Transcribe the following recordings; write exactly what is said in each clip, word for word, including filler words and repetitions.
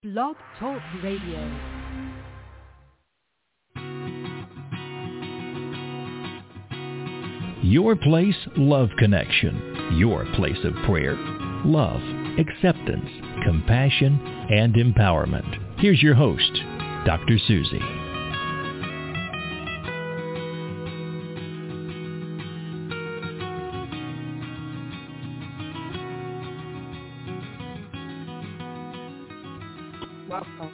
Blog Talk Radio. Your Place Love Connection. Your place of prayer, love, acceptance, compassion, and empowerment. Here's your host, Doctor Susie. Welcome.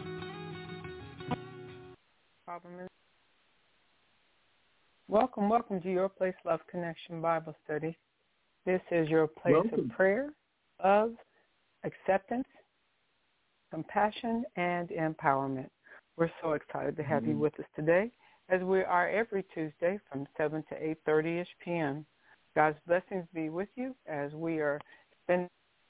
Welcome, welcome to Your Place Love Connection Bible Study. This is your place welcome. of prayer, love, acceptance, compassion, and empowerment. We're so excited to have mm-hmm. you with us today, as we are every Tuesday from seven to eight thirty-ish p.m. God's blessings be with you as we are spending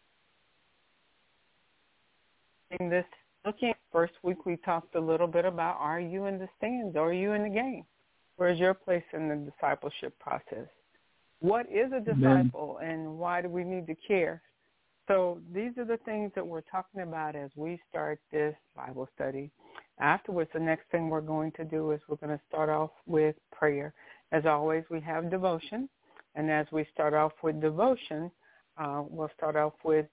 this. Looking, first week we talked a little bit about, are you in the stands? Are you in the game? Where's your place in the discipleship process? What is a disciple, Amen. And why do we need to care? So these are the things that we're talking about as we start this Bible study. Afterwards, the next thing we're going to do is we're going to start off with prayer. As always, we have devotion. And as we start off with devotion, uh, we'll start off with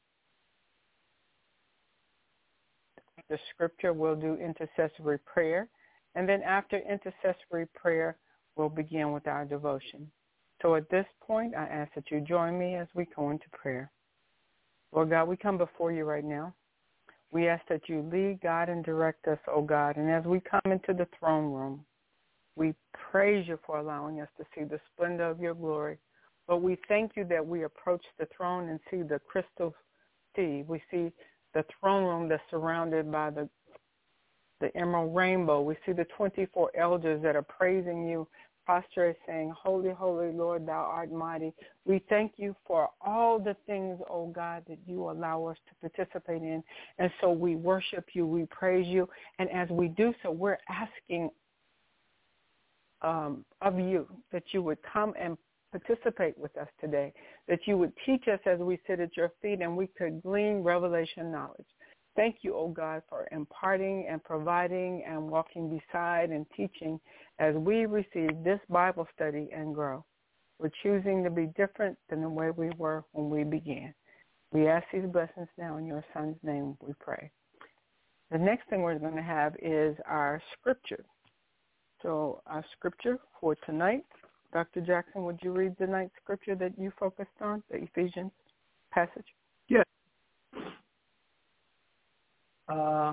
the scripture. We'll do intercessory prayer. And then after intercessory prayer, we'll begin with our devotion. So at this point, I ask that you join me as we go into prayer. Lord God, we come before you right now. We ask that you lead, God, and direct us, oh God. And as we come into the throne room, we praise you for allowing us to see the splendor of your glory. But we thank you that we approach the throne and see the crystal sea. We see the throne room that's surrounded by the the emerald rainbow. We see the twenty-four elders that are praising you, prostrate, saying, holy, holy Lord, thou art mighty. We thank you for all the things, oh God, that you allow us to participate in. And so we worship you, we praise you. And as we do so, we're asking um, of you that you would come and participate with us today, that you would teach us as we sit at your feet and we could glean revelation knowledge. Thank you, oh God, for imparting and providing and walking beside and teaching as we receive this Bible study and grow. We're choosing to be different than the way we were when we began. We ask these blessings now in your Son's name, we pray. The next thing we're going to have is our scripture. So our scripture for tonight, Doctor Jackson, would you read the night scripture that you focused on, the Ephesians passage? Yes. Uh,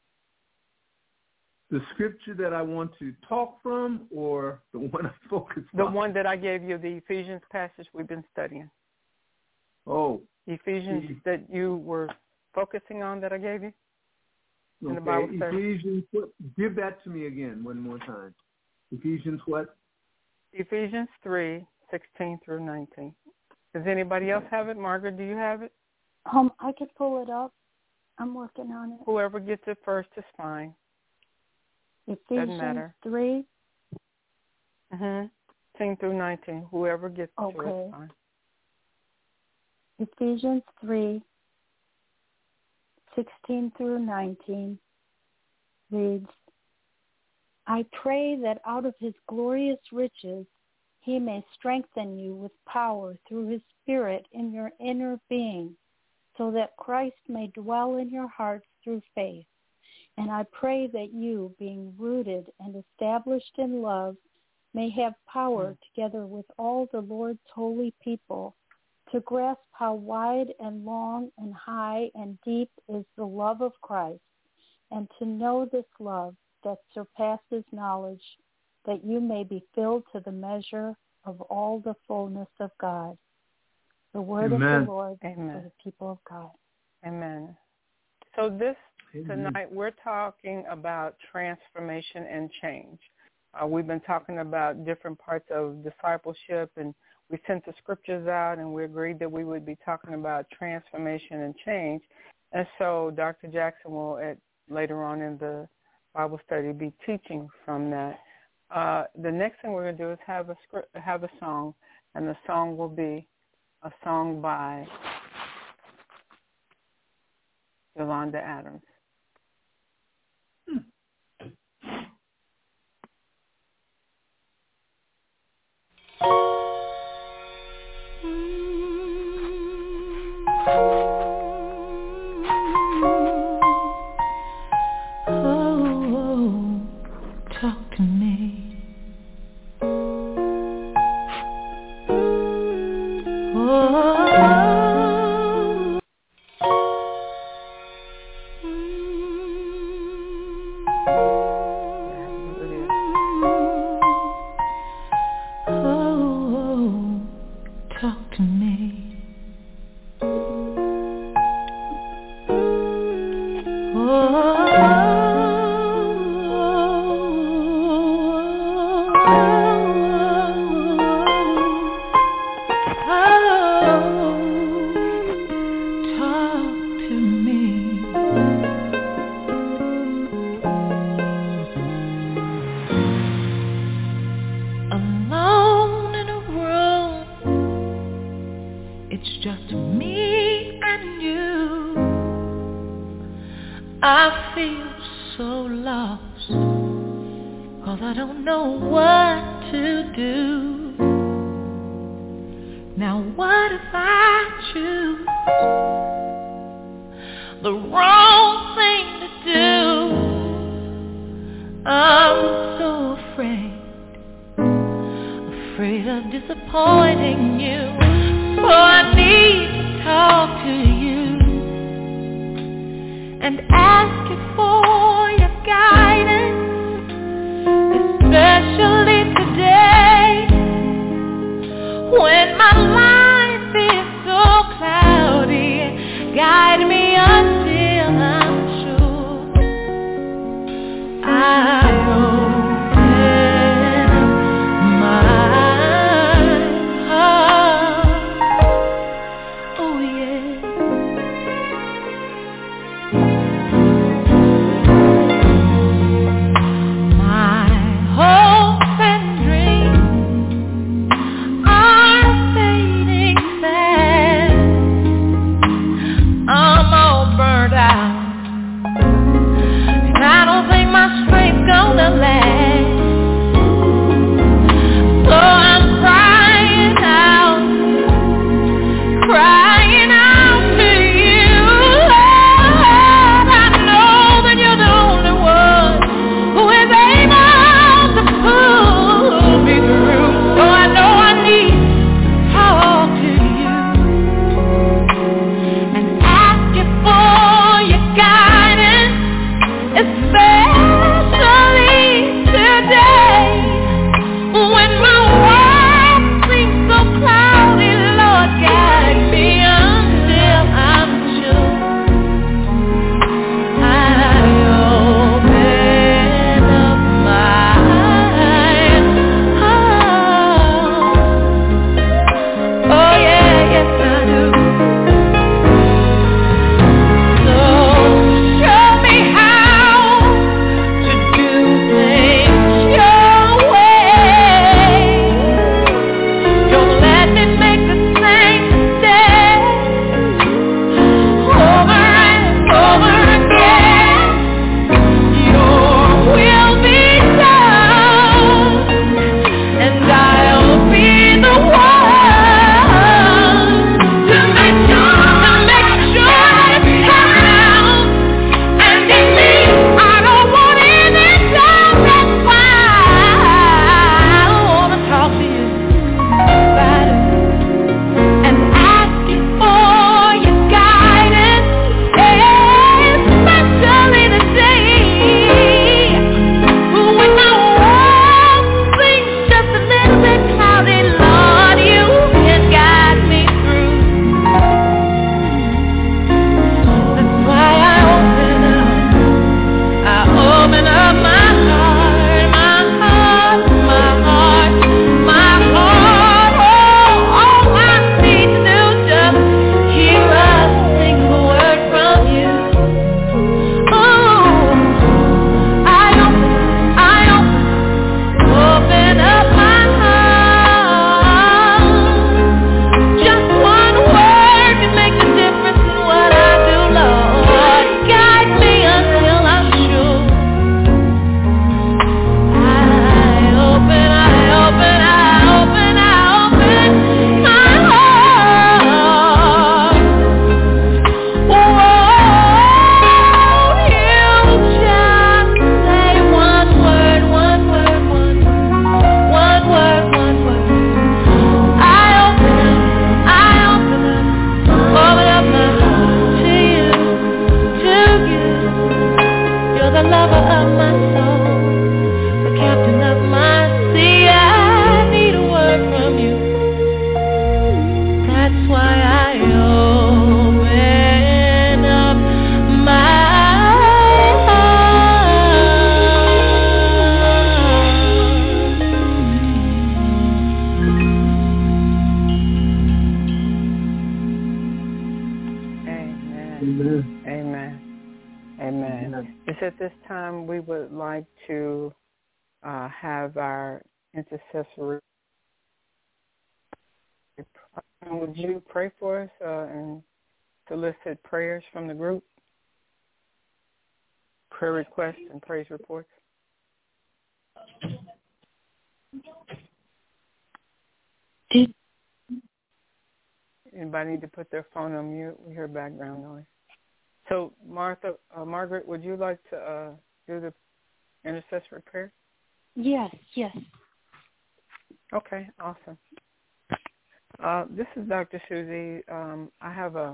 the scripture that I want to talk from, or the one I focus on? The one that I gave you, the Ephesians passage we've been studying. Oh. Ephesians e- that you were focusing on that I gave you in okay. the Bible study. Ephesians, what, give that to me again one more time. Ephesians what? Ephesians three, sixteen through nineteen. Does anybody else have it? Margaret, do you have it? Um, I could pull it up. I'm working on it. Whoever gets it first is fine. Ephesians Doesn't matter. three. Mm-hmm. sixteen through nineteen. Whoever gets it okay. is fine. Ephesians three, sixteen through nineteen reads, I pray that out of his glorious riches he may strengthen you with power through his Spirit in your inner being, so that Christ may dwell in your hearts through faith. And I pray that you, being rooted and established in love, may have power together with all the Lord's holy people to grasp how wide and long and high and deep is the love of Christ, and to know this love that surpasses knowledge, that you may be filled to the measure of all the fullness of God. The word Amen. of the Lord Amen. for the people of God. Amen. So this Amen. tonight we're talking about transformation and change. Uh, we've been talking about different parts of discipleship, and we sent the scriptures out, and we agreed that we would be talking about transformation and change. And so Doctor Jackson will, at, later on in the Bible study, be teaching from that. Uh, the next thing we're going to do is have a script, have a song, and the song will be a song by Yolanda Adams. It's at this time we would like to uh, have our intercessory. Would you pray for us uh, and solicit prayers from the group? Prayer requests and praise reports. Did Anybody need to put their phone on mute? We hear background noise. So, Martha, uh, Margaret, would you like to uh, do the intercessory prayer? Yes, yes. Okay, awesome. Uh, this is Doctor Susie. Um, I have a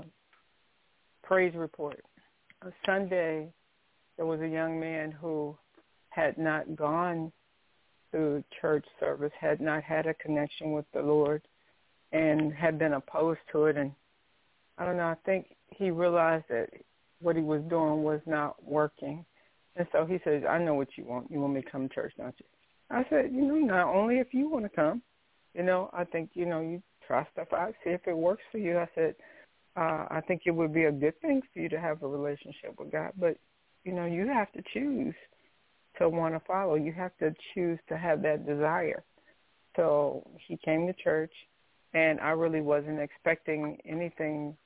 praise report. On Sunday, there was a young man who had not gone to church service, had not had a connection with the Lord, and had been opposed to it. And I don't know, I think he realized that what he was doing was not working. And so he says, I know what you want. You want me to come to church, don't you? I said, you know, not only if you want to come. You know, I think, you know, you try stuff out, see if it works for you. I said, uh, I think it would be a good thing for you to have a relationship with God. But, you know, you have to choose to want to follow. You have to choose to have that desire. So he came to church, and I really wasn't expecting anything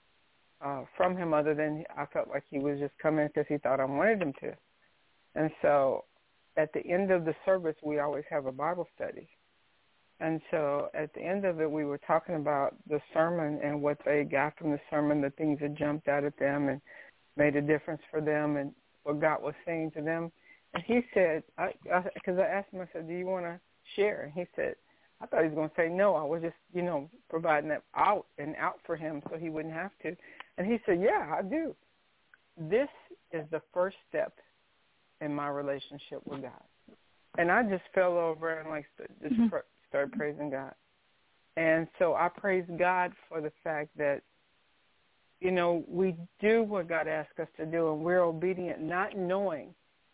uh, from him other than I felt like he was just coming because he thought I wanted him to. And so at the end of the service, we always have a Bible study. And so at the end of it, we were talking about the sermon and what they got from the sermon, the things that jumped out at them and made a difference for them and what God was saying to them. And he said, because I, I, I asked him, I said, do you want to share? And he said, I thought he was going to say no. I was just, you know, providing that out and out for him so he wouldn't have to. And he said, yeah, I do. This is the first step in my relationship with God. And I just fell over and like just mm-hmm. pr- started praising God. And so I praise God for the fact that, you know, we do what God asks us to do, and we're obedient, not knowing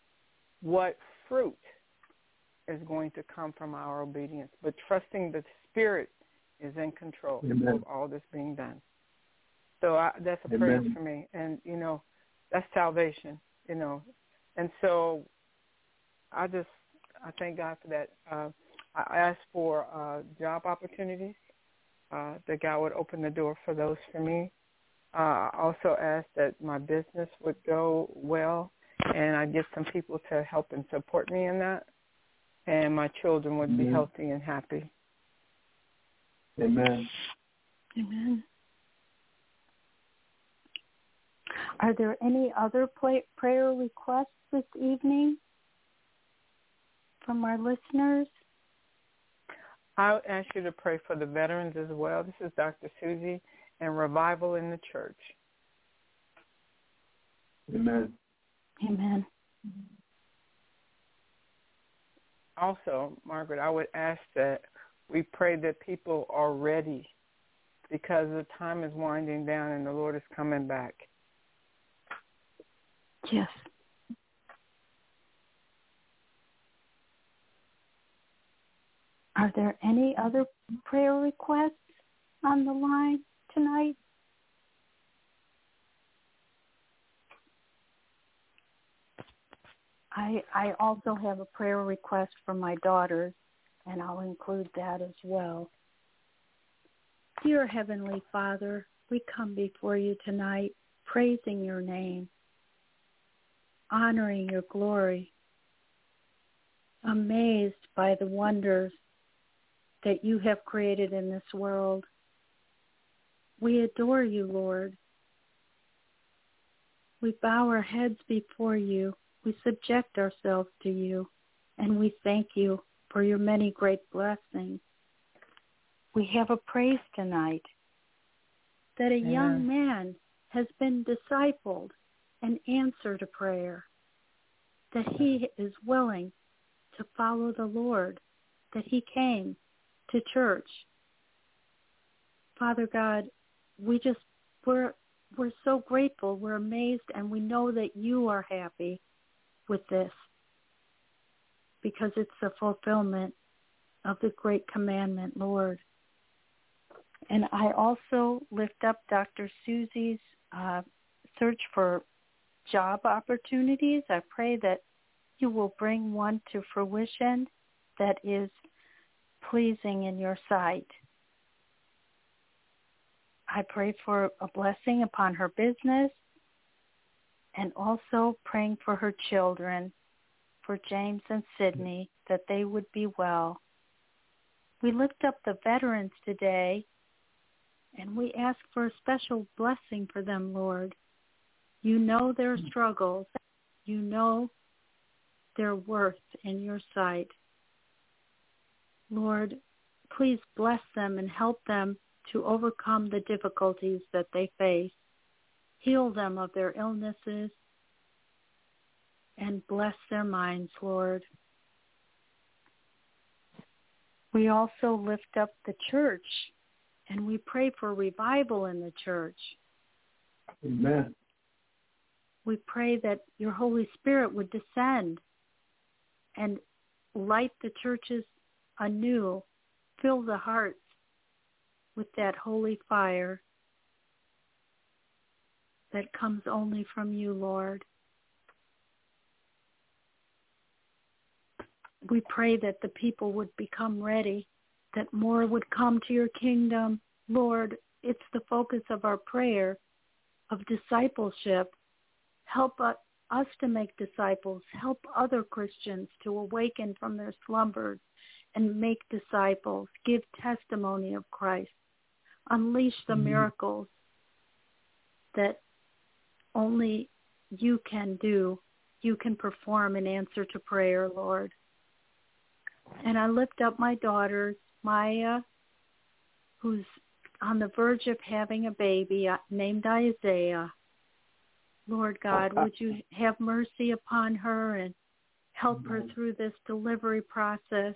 what fruit is going to come from our obedience, but trusting the Spirit is in control Amen. Of all that's being done. So I, that's a Amen. Praise for me. And, you know, that's salvation, you know. And so I just, I thank God for that. Uh, I asked for uh, job opportunities, uh, that God would open the door for those for me. Uh, I also asked that my business would go well, and I get some people to help and support me in that, and my children would Amen. Be healthy and happy. Amen. Amen. Are there any other play- prayer requests this evening from our listeners? I'll ask you to pray for the veterans as well. This is Doctor Susie, and revival in the church. Amen. Amen. Also, Margaret, I would ask that we pray that people are ready because the time is winding down and the Lord is coming back. Yes. Are there any other prayer requests on the line tonight? I I also have a prayer request for my daughters, and I'll include that as well. Dear Heavenly Father, we come before you tonight praising your name, honoring your glory, amazed by the wonders that you have created in this world. We adore you, Lord. We bow our heads before you. We subject ourselves to you, and we thank you for your many great blessings. We have a praise tonight that a Amen. Young man has been discipled and answered a prayer, that he is willing to follow the Lord, that he came to church. Father God, we just, we're, we're so grateful, we're amazed, and we know that you are happy with this because it's the fulfillment of the great commandment, Lord. And I also lift up Doctor Susie's uh, search for job opportunities. I pray that you will bring one to fruition that is pleasing in your sight. I pray for a blessing upon her business and also praying for her children, for James and Sydney, that they would be well. We lift up the veterans today, and we ask for a special blessing for them, Lord. You know their struggles. You know their worth in your sight. Lord, please bless them and help them to overcome the difficulties that they face. Heal them of their illnesses and bless their minds, Lord. We also lift up the church, and we pray for revival in the church. Amen. We pray that your Holy Spirit would descend and light the churches anew, fill the hearts with that holy fire that comes only from you, Lord. We pray that the people would become ready, that more would come to your kingdom. Lord, it's the focus of our prayer of discipleship. Help us to make disciples. Help other Christians to awaken from their slumbers and make disciples. Give testimony of Christ. Unleash the mm-hmm. miracles that only you can do. You can perform in answer to prayer, Lord. And I lift up my daughters, Maya, who's on the verge of having a baby named Isaiah. Lord God, would you have mercy upon her and help her through this delivery process?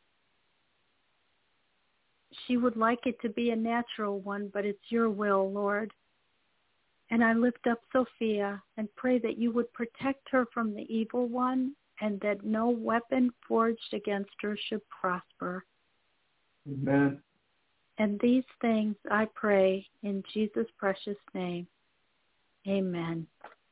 She would like it to be a natural one, but it's your will, Lord. And I lift up Sophia and pray that you would protect her from the evil one and that no weapon forged against her should prosper. Amen. And these things I pray in Jesus' precious name. Amen.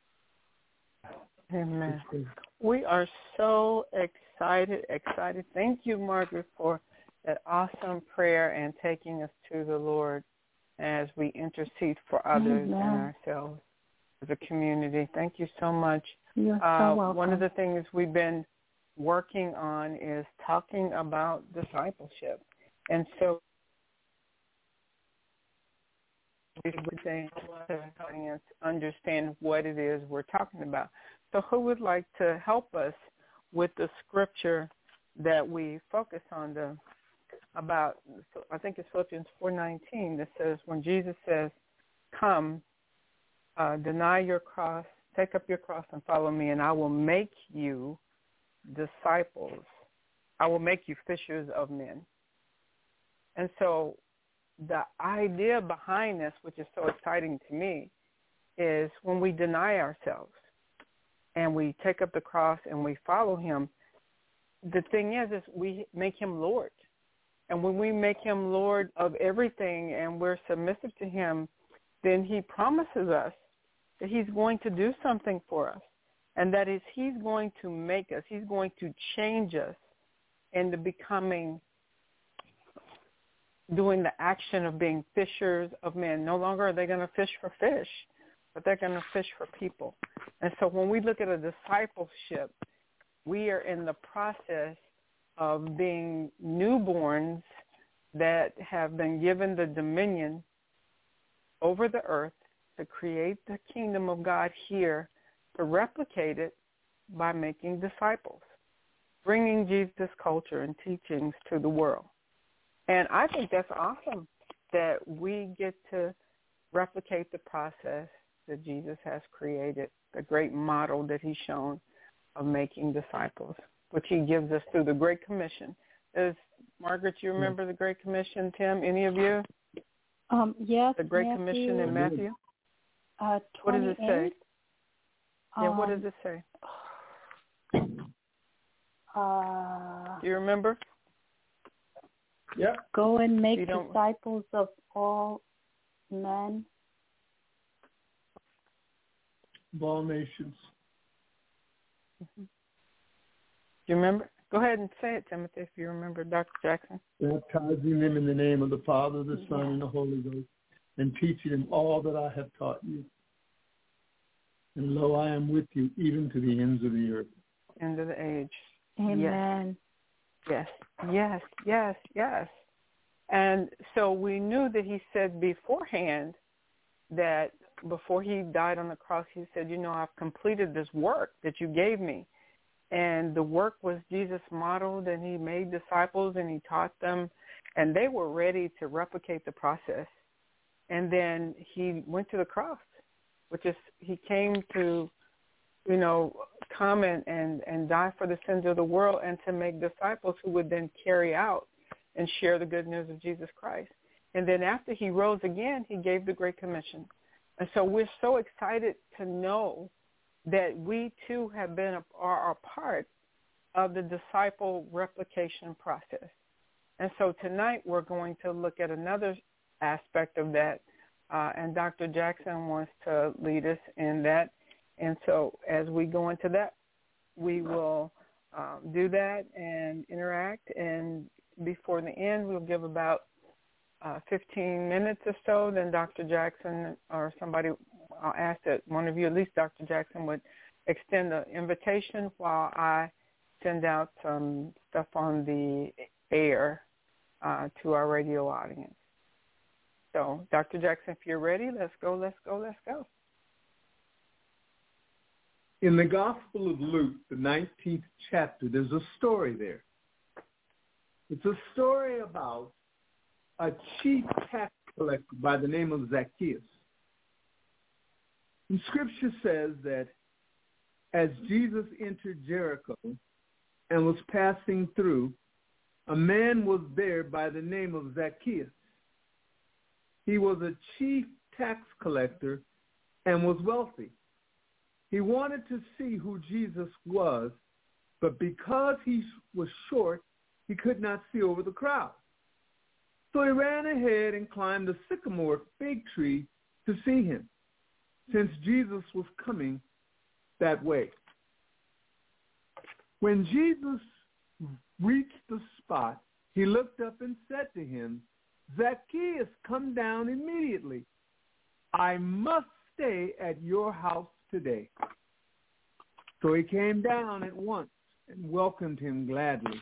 Amen. We are so excited, excited. Thank you, Margaret, for that awesome prayer and taking us to the Lord as we intercede for others Amen. and ourselves as a community. Thank you so much. You're so uh, welcome. One of the things we've been working on is talking about discipleship. And so we're saying to audience understand what it is we're talking about. So who would like to help us with the scripture that we focus on, the about, I think it's Philippians four nineteen that says, when Jesus says, come, uh, deny your cross, take up your cross and follow me, and I will make you disciples. I will make you fishers of men. And so the idea behind this, which is so exciting to me, is when we deny ourselves and we take up the cross and we follow him, the thing is, is we make him Lord. And when we make him Lord of everything and we're submissive to him, then he promises us that he's going to do something for us. And that is, he's going to make us, he's going to change us into becoming, doing the action of being fishers of men. No longer are they going to fish for fish, but they're going to fish for people. And so when we look at a discipleship, we are in the process of being newborns that have been given the dominion over the earth to create the kingdom of God here, to replicate it by making disciples, bringing Jesus' culture and teachings to the world. And I think that's awesome that we get to replicate the process that Jesus has created, the great model that he's shown of making disciples, which he gives us through the Great Commission. Is, Margaret, you remember the Great Commission, Tim? Any of you? Um, yes. The Great Matthew, Commission in Matthew? Uh, what does it say? Um, yeah, what does it say? Uh, Do you remember? Yeah. Go and make disciples of all men. of all nations. Mm-hmm. Do you remember? Go ahead and say it, Timothy, if you remember, Doctor Jackson. Baptizing them in the name of the Father, the Son, yeah. and the Holy Ghost, and teaching them all that I have taught you. And lo, I am with you even to the ends of the earth. End of the age. Amen. Yes, yes, yes, yes. And so we knew that he said beforehand that before he died on the cross, he said, you know, I've completed this work that you gave me. And the work was Jesus modeled, and he made disciples, and he taught them, and they were ready to replicate the process. And then he went to the cross, which is he came to, you know, come and, and, and die for the sins of the world and to make disciples who would then carry out and share the good news of Jesus Christ. And then after he rose again, he gave the Great Commission. And so we're so excited to know that we too have been a, are a part of the disciple replication process. And so tonight we're going to look at another aspect of that, uh, and Doctor Jackson wants to lead us in that. And so as we go into that, we will um, do that and interact, and before the end, we'll give about uh, fifteen minutes or so. Then Doctor Jackson or somebody, I'll ask that one of you, at least Doctor Jackson, would extend the invitation while I send out some stuff on the air uh, to our radio audience. So, Doctor Jackson, if you're ready, let's go, let's go, let's go. In the Gospel of Luke, the nineteenth chapter, there's a story there. It's a story about a chief tax collector by the name of Zacchaeus. And Scripture says that as Jesus entered Jericho and was passing through, a man was there by the name of Zacchaeus. He was a chief tax collector and was wealthy. He wanted to see who Jesus was, but because he was short, he could not see over the crowd. So he ran ahead and climbed a sycamore fig tree to see him, since Jesus was coming that way. When Jesus reached the spot, he looked up and said to him, Zacchaeus, come down immediately. I must stay at your house today. So he came down at once and welcomed him gladly.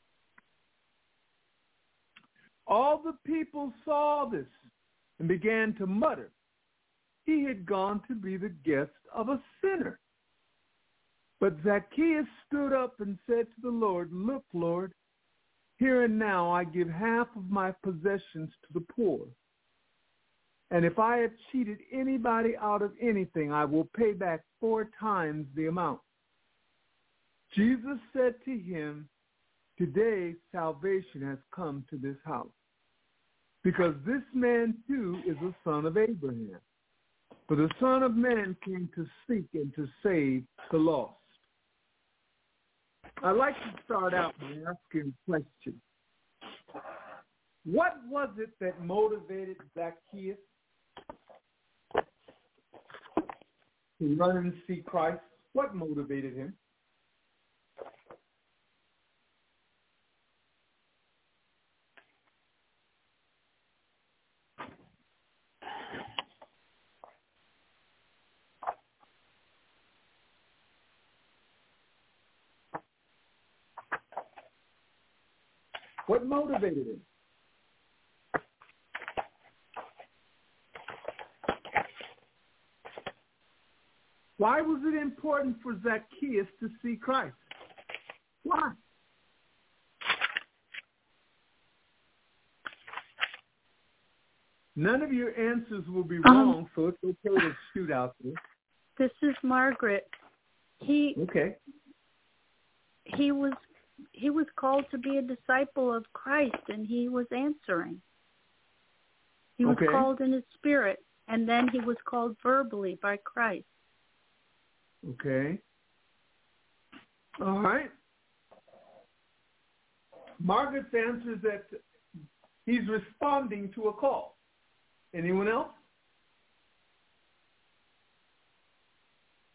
All the people saw this and began to mutter, he had gone to be the guest of a sinner. But Zacchaeus stood up and said to the Lord, look, Lord, here and now I give half of my possessions to the poor. And if I have cheated anybody out of anything, I will pay back four times the amount. Jesus said to him, today salvation has come to this house, because this man too is a son of Abraham. For the Son of Man came to seek and to save the lost. I'd like to start out by asking a question. What was it that motivated Zacchaeus to run and see Christ? What motivated him? What motivated him? Why was it important for Zacchaeus to see Christ? Why? None of your answers will be wrong, um, so it's okay to shoot out there. This is Margaret. He okay. He was he was called to be a disciple of Christ, and he was answering. He was okay. called in his spirit, and then he was called verbally by Christ. Okay. All right. Margaret's answer is that he's responding to a call. Anyone else?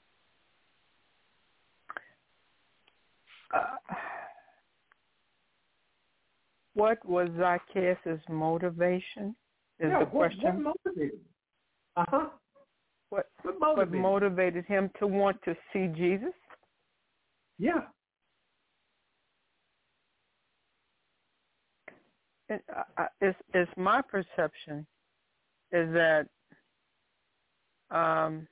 Uh, what was Zacchaeus' motivation? Is yeah, the what, question. What motivated? Uh huh. What, what what motivated? motivated him to want to see Jesus? Yeah. It, uh, it's, it's my perception is that um,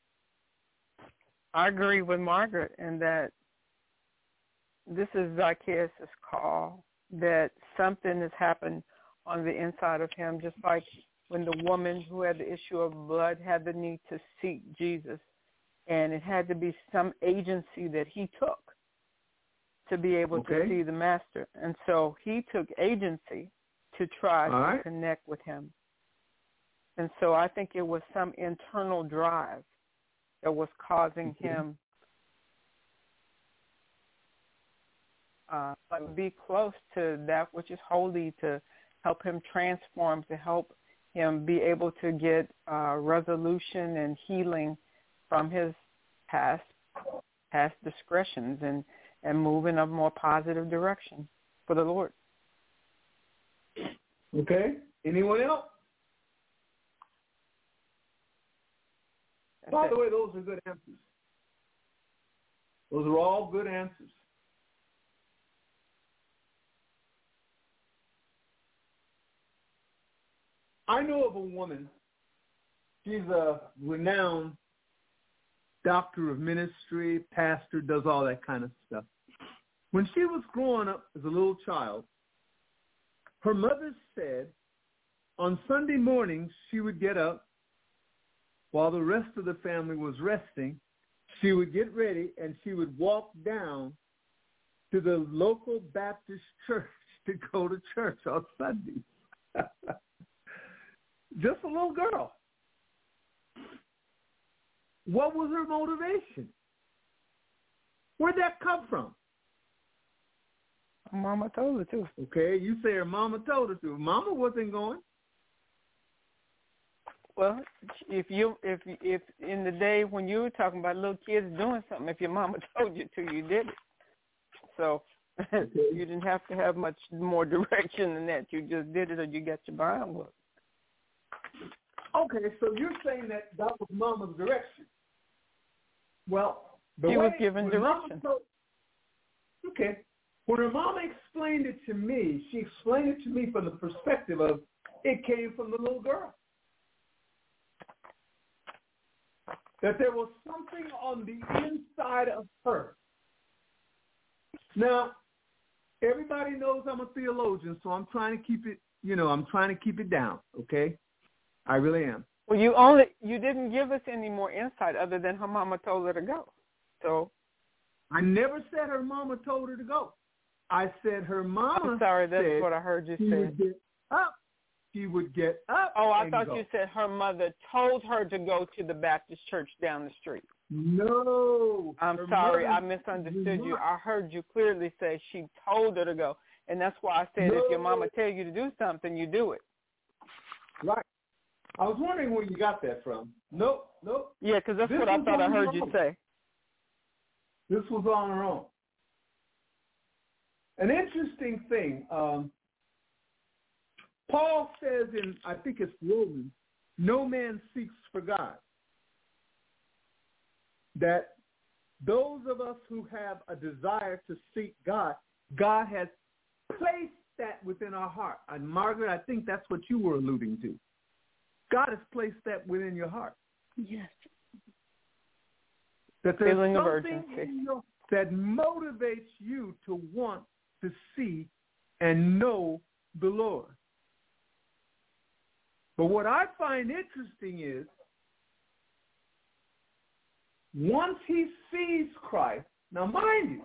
I agree with Margaret in that this is Zacchaeus' call, that something has happened on the inside of him, just like when the woman who had the issue of blood had the need to seek Jesus, and it had to be some agency that he took to be able Okay. to see the master. And so he took agency to try All to right. connect with him. And so I think it was some internal drive that was causing Okay. him uh, to be close to that which is holy, to help him transform, to help him be able to get uh, resolution and healing from his past past discretions and, and move in a more positive direction for the Lord. Okay. Anyone else? That's By it. the way, those are good answers. Those are all good answers. I know of a woman. She's a renowned doctor of ministry, pastor, does all that kind of stuff. When she was growing up as a little child, her mother said on Sunday mornings she would get up while the rest of the family was resting. She would get ready and she would walk down to the local Baptist church to go to church on Sundays. Just a little girl. What was her motivation? Where'd that come from? Mama told her to. Okay, you say her mama told her to. Mama wasn't going. Well, if you if if in the day when you were talking about little kids doing something, if your mama told you to, you did it. So Okay. you didn't have to have much more direction than that. You just did it, or you got your Bible book. Okay, so you're saying that that was Mama's direction. Well, the She way, was given when Mama direction. told, okay, when her mama explained it to me, she explained it to me from the perspective of it came from the little girl. That there was something on the inside of her. Now, everybody knows I'm a theologian, so I'm trying to keep it, you know, I'm trying to keep it down, okay? I really am. Well, you only you didn't give us any more insight other than her mama told her to go. So I never said her mama told her to go. I said her mama I'm sorry, that's said what I heard you she say. would get up. She would get up. Oh, I and thought go. you said her mother told her to go to the Baptist church down the street. No. I'm her sorry, mother I misunderstood did you. not. I heard you clearly say she told her to go, and that's why I said No. if your mama tell you to do something, you do it. Right. I was wondering where you got that from. Nope, nope. Yeah, because that's This what I was thought I on heard her you own. say. This was on her own. An interesting thing. Um, Paul says in, I think it's Romans, no man seeks for God. That those of us who have a desire to seek God, God has placed that within our heart. And Margaret, I think that's what you were alluding to. God has placed that within your heart. Yes. That there's Feeling of something urgency. in your, that motivates you to want to see and know the Lord. But what I find interesting is once he sees Christ, now mind you,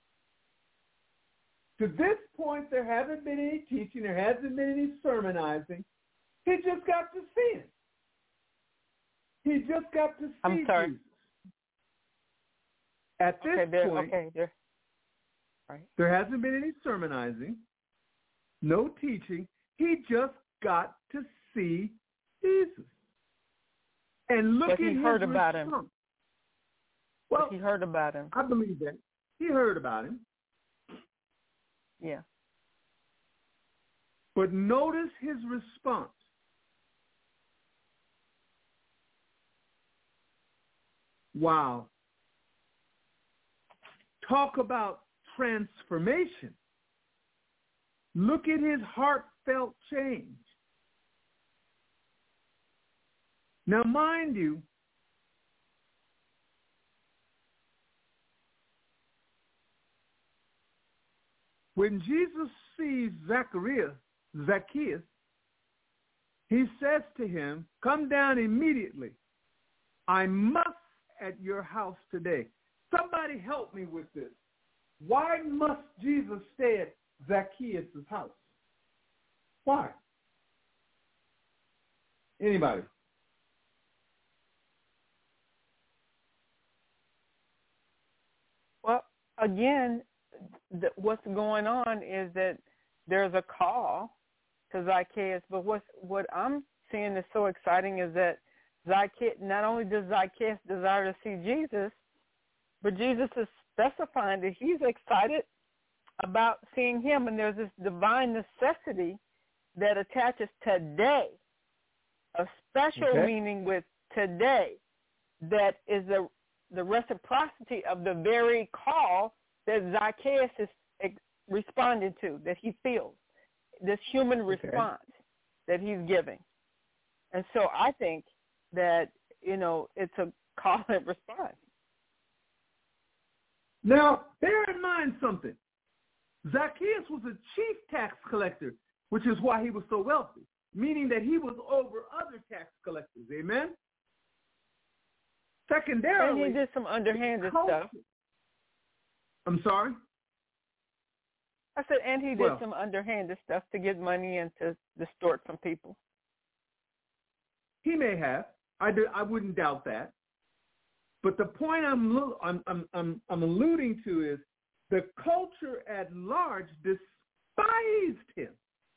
to this point there hasn't been any teaching, there hasn't been any sermonizing. He just got to see him. He just got to see I'm sorry. Jesus. At this Okay, there. point, Okay, there. Right. there hasn't been any sermonizing, no teaching. He just got to see Jesus. And look But at he his heard about response. him. Well, But he heard about him. I believe that. He heard about him. Yeah. But notice his response. Wow. Talk about transformation. Look at his heartfelt change. Now, mind you, when Jesus sees Zacharias, Zacchaeus, he says to him, "Come down immediately. I must at your house today." Somebody help me with this. Why must Jesus stay at Zacchaeus' house? Why? Anybody? Well, again, th- what's going on is that there's a call to Zacchaeus, but what's, what I'm seeing is so exciting is that Zacchaeus, not only does Zacchaeus desire to see Jesus, but Jesus is specifying that he's excited about seeing him, and there's this divine necessity that attaches today, a special Okay. meaning with today, that is the the reciprocity of the very call that Zacchaeus is ex- responding to, that he feels, this human response okay. that he's giving. And so I think that, you know, it's a call and response. Now, bear in mind something. Zacchaeus was a chief tax collector, which is why he was so wealthy, meaning that he was over other tax collectors. Amen? Secondarily, and he did some underhanded culture. stuff. I'm sorry? I said, and he did well, some underhanded stuff to get money and to distort from people. He may have. I, do, I wouldn't doubt that. But the point I'm, I'm, I'm, I'm, I'm alluding to is the culture at large despised him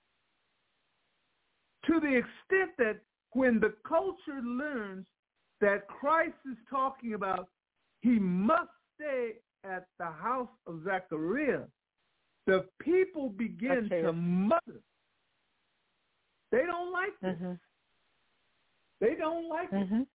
to the extent that when the culture learns that Christ is talking about he must stay at the house of Zacharias, the people begin to mutter. They don't like this. Mm-hmm. They don't like mm-hmm. it.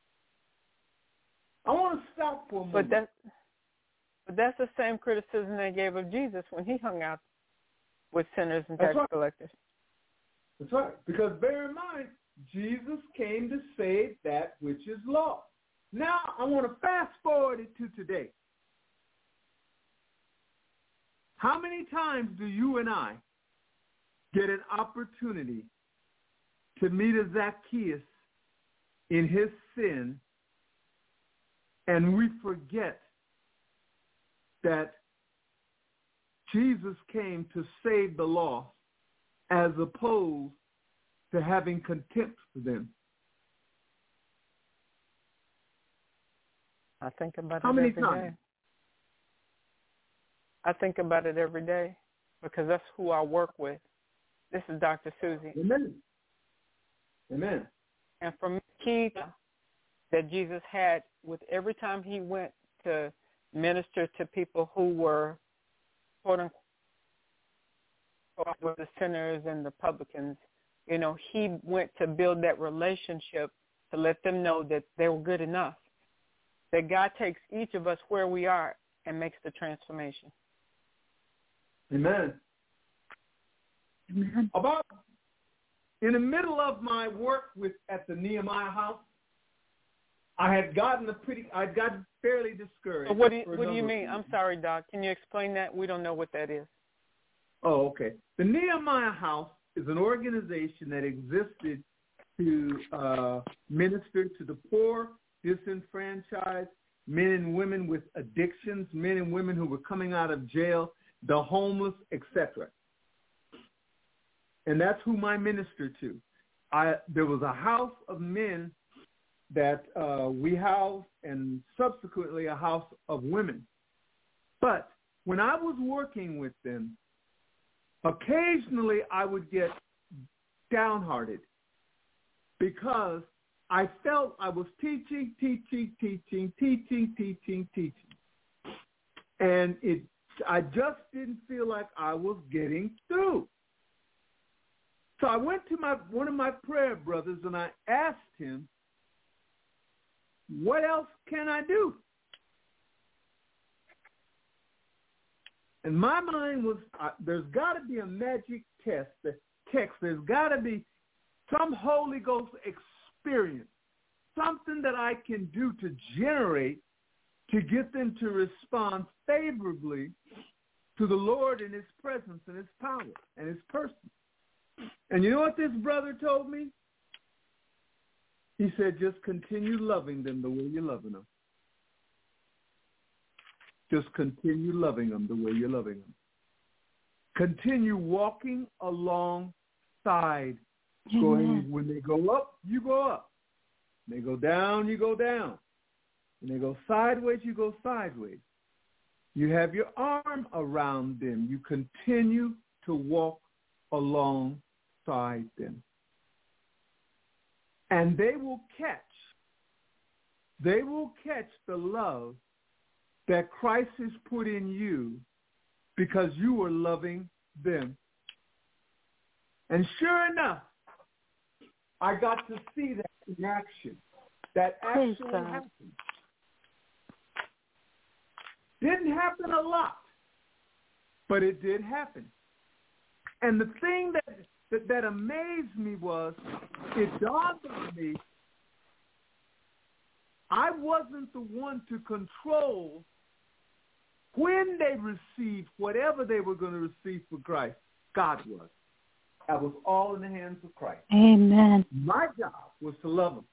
I want to stop for a moment. But that's, but that's the same criticism they gave of Jesus when he hung out with sinners and tax right. collectors. That's right. Because bear in mind, Jesus came to save that which is lost. Now, I want to fast forward it to today. How many times do you and I get an opportunity to meet a Zacchaeus in his sin, and we forget that Jesus came to save the lost as opposed to having contempt for them? I think about How it many every times? day. I think about it every day because that's who I work with. This is Doctor Susie. Amen. Amen. And for me, key that Jesus had with every time he went to minister to people who were, quote unquote, with the sinners and the publicans, you know, he went to build that relationship to let them know that they were good enough, that God takes each of us where we are and makes the transformation. Amen. Amen. About in the middle of my work with at the Nehemiah house, I had gotten a pretty, I'd gotten fairly discouraged. So what do you, what do you mean? I'm sorry, Doc. Can you explain that? We don't know what that is. Oh, okay. The Nehemiah House is an organization that existed to uh, minister to the poor, disenfranchised, men and women with addictions, men and women who were coming out of jail, the homeless, et cetera. And that's whom I minister to. I, there was a house of men that uh, we housed and subsequently a house of women. But when I was working with them, occasionally I would get downhearted because I felt I was teaching, teaching, teaching, teaching, teaching, teaching. And it I just didn't feel like I was getting through. So I went to my one of my prayer brothers and I asked him, what else can I do? And my mind was, uh, there's got to be a magic test, the text. There's got to be some Holy Ghost experience, something that I can do to generate to get them to respond favorably to the Lord and his presence and his power and his person. And you know what this brother told me? He said, just continue loving them the way you're loving them. Just continue loving them the way you're loving them. Continue walking alongside. Going, when they go up, you go up. When they go down, you go down. When they go sideways, you go sideways. You have your arm around them. You continue to walk alongside them. And they will catch, they will catch the love that Christ has put in you because you are loving them. And sure enough, I got to see that in action. That actually happened. Didn't happen a lot, but it did happen. And the thing that that, that amazed me was, it dawned on me, I wasn't the one to control when they received whatever they were going to receive for Christ. God was. That was all in the hands of Christ. Amen. My job was to love them.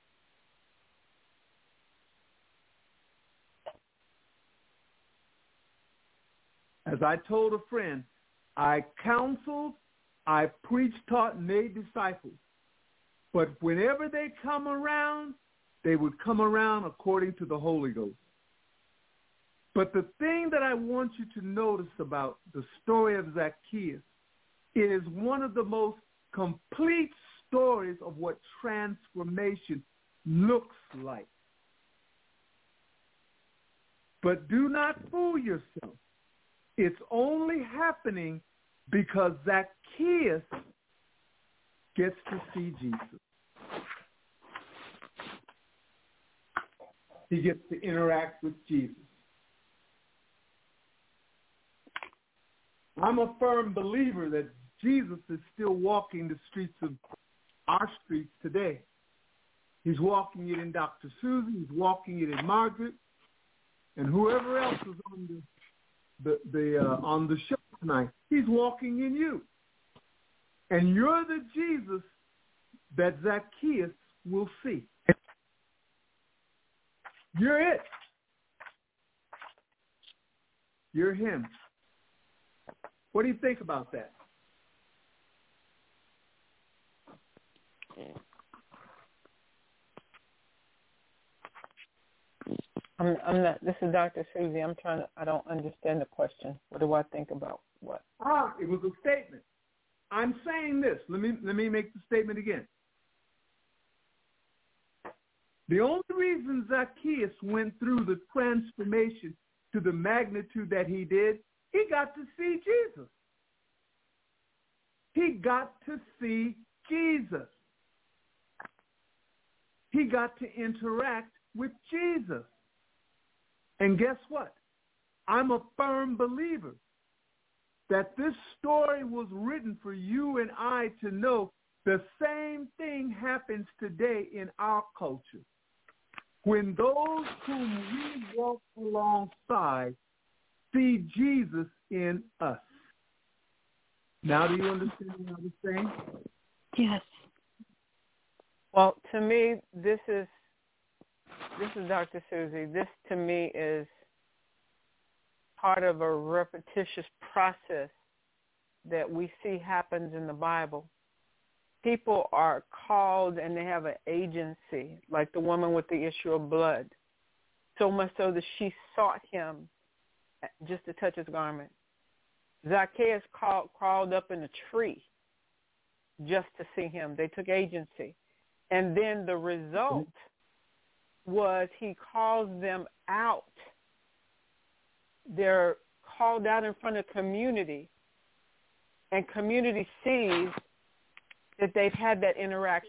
As I told a friend, I counseled, I preached, taught, and made disciples. But whenever they come around, they would come around according to the Holy Ghost. But the thing that I want you to notice about the story of Zacchaeus, it is one of the most complete stories of what transformation looks like. But do not fool yourself. It's only happening because Zacchaeus gets to see Jesus. He gets to interact with Jesus. I'm a firm believer that Jesus is still walking the streets of our streets today. He's walking it in Doctor Susan. He's walking it in Margaret. And whoever else is on the the, the uh, on the show tonight, he's walking in you. And you're the Jesus that Zacchaeus will see. You're it. You're him. What do you think about that? I'm, I'm not. This is Doctor Susie. I'm trying to. I don't understand the question. What do I think about what? Ah, it was a statement. I'm saying this. Let me let me make the statement again. The only reason Zacchaeus went through the transformation to the magnitude that he did, he got to see Jesus. He got to see Jesus. He got to interact with Jesus. And guess what? I'm a firm believer that this story was written for you and I to know the same thing happens today in our culture. When those whom we walk alongside see Jesus in us. Now do you understand what I'm saying? Yes. Well, to me, this is this is Doctor Susie. This to me is part of a repetitious process that we see happens in the Bible. People are called and they have an agency, like the woman with the issue of blood, so much so that she sought him just to touch his garment. Zacchaeus called, crawled up in a tree just to see him. They took agency. And then the result was he calls them out. They're called out in front of community, and community sees that they've had that interaction.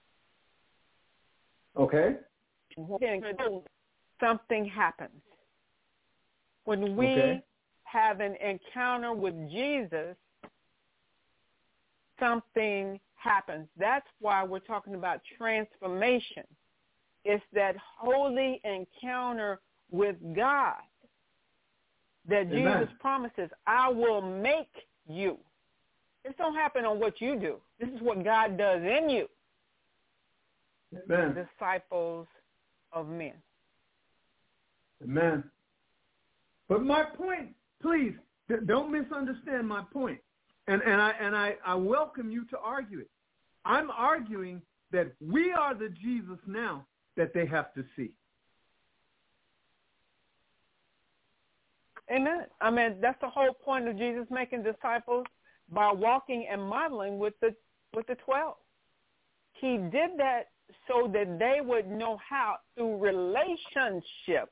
Okay. Something happens. When we okay. have an encounter with Jesus, something happens. That's why we're talking about transformation. It's that holy encounter with God that Amen. Jesus promises, I will make you. This don't happen on what you do. This is what God does in you. Amen. Disciples of men. Amen. But my point, please, don't misunderstand my point. And and I and I, I welcome you to argue it. I'm arguing that we are the Jesus now that they have to see. Amen. I mean, that's the whole point of Jesus making disciples by walking and modeling with the with the twelve. He did that so that they would know how, through relationship,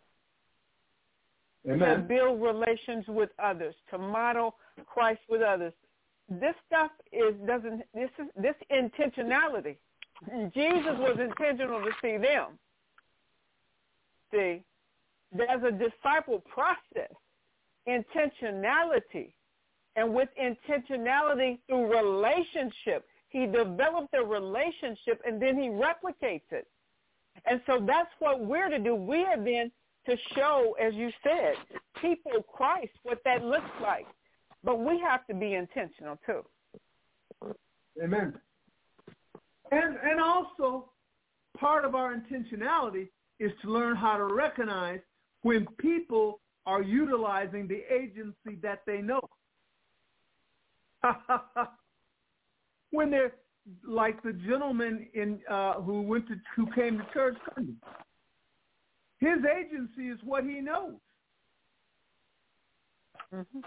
Amen. to build relations with others, to model Christ with others. This stuff is doesn't this is this intentionality. Jesus was intentional to see them. See, there's a disciple process, intentionality, and with intentionality through relationship, he developed a relationship and then he replicates it. And so that's what we're to do. We are then to show, as you said, people Christ, what that looks like. But we have to be intentional too. Amen. And and also, part of our intentionality is to learn how to recognize when people are utilizing the agency that they know. When they're like the gentleman in uh, who went to who came to church Sunday. His agency is what he knows. Mm-hmm.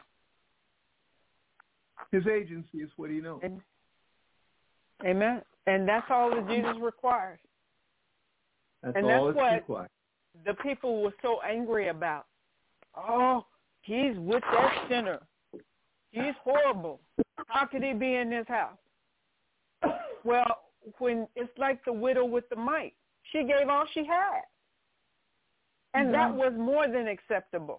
His agency is what he knows. Amen. And that's all that Jesus requires. That's and all that's it's what required. The people were so angry about. Oh, he's with that sinner. He's horrible. How could he be in this house? Well, when it's like the widow with the mite. She gave all she had. And yeah. that was more than acceptable.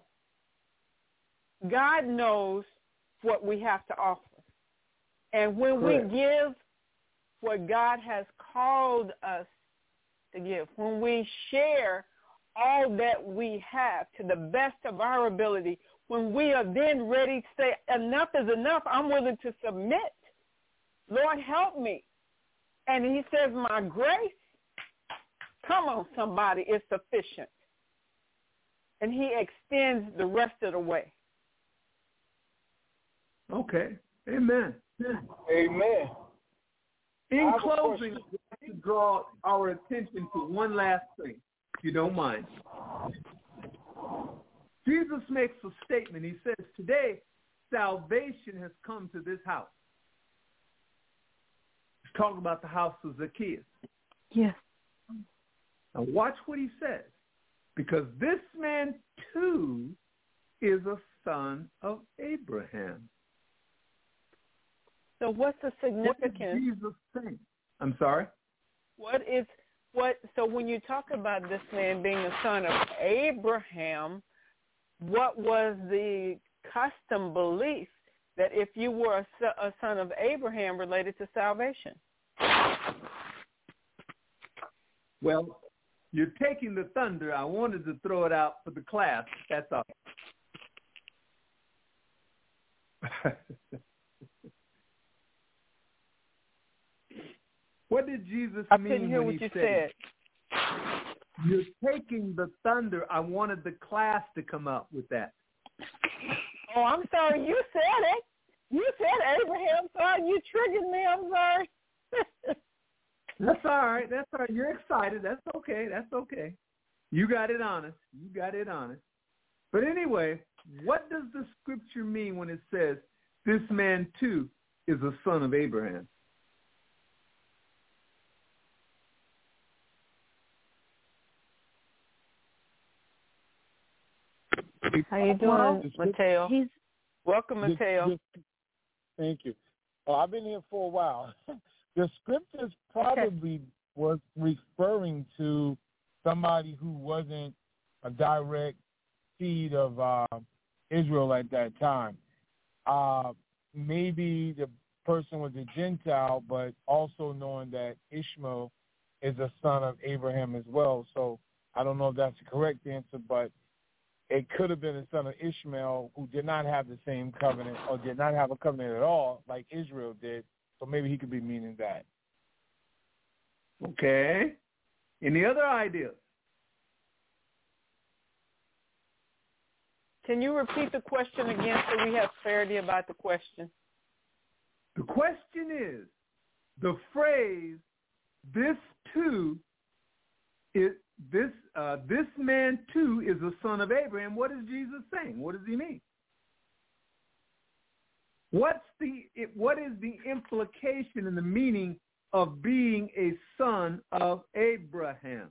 God knows what we have to offer. And when Correct. we give what God has called us to give, when we share all that we have to the best of our ability, when we are then ready to say, enough is enough, I'm willing to submit. Lord, help me. And he says, my grace, come on, somebody, is sufficient. And he extends the rest of the way. Okay. Amen. Amen. In closing, I'd like to draw our attention to one last thing, if you don't mind. Jesus makes a statement. He says, today, salvation has come to this house. He's talking about the house of Zacchaeus. Yes. Now watch what he says. Because this man, too, is a son of Abraham. So what's the significance? What is Jesus saying? I'm sorry? What is, what, so when you talk about this man being a son of Abraham, what was the custom belief that if you were a, a son of Abraham related to salvation? Well, you're taking the thunder. I wanted to throw it out for the class. That's all. What did Jesus I mean couldn't hear when what he you said, said. You're taking the thunder. I wanted the class to come up with that. Oh, I'm sorry. You said it. You said Abraham, son. You triggered me. I'm sorry. That's all right. That's all right. You're excited. That's okay. That's okay. You got it honest. You got it honest. But anyway, what does the scripture mean when it says this man too is a son of Abraham? How you doing, Well, Mateo? He's Welcome, Just- Mateo. just- thank you. Oh, I've been here for a while. The scriptures probably was referring to somebody who wasn't a direct seed of uh, Israel at that time. Uh, maybe the person was a Gentile, but also knowing that Ishmael is a son of Abraham as well. So I don't know if that's the correct answer, but it could have been a son of Ishmael who did not have the same covenant or did not have a covenant at all like Israel did. So maybe he could be meaning that. Okay. Any other ideas? Can you repeat the question again so we have clarity about the question? The question is, the phrase, this too, is, this, uh, this man too is a son of Abraham. What is Jesus saying? What does he mean? What's the, it, what is the implication and the meaning of being a son of Abraham?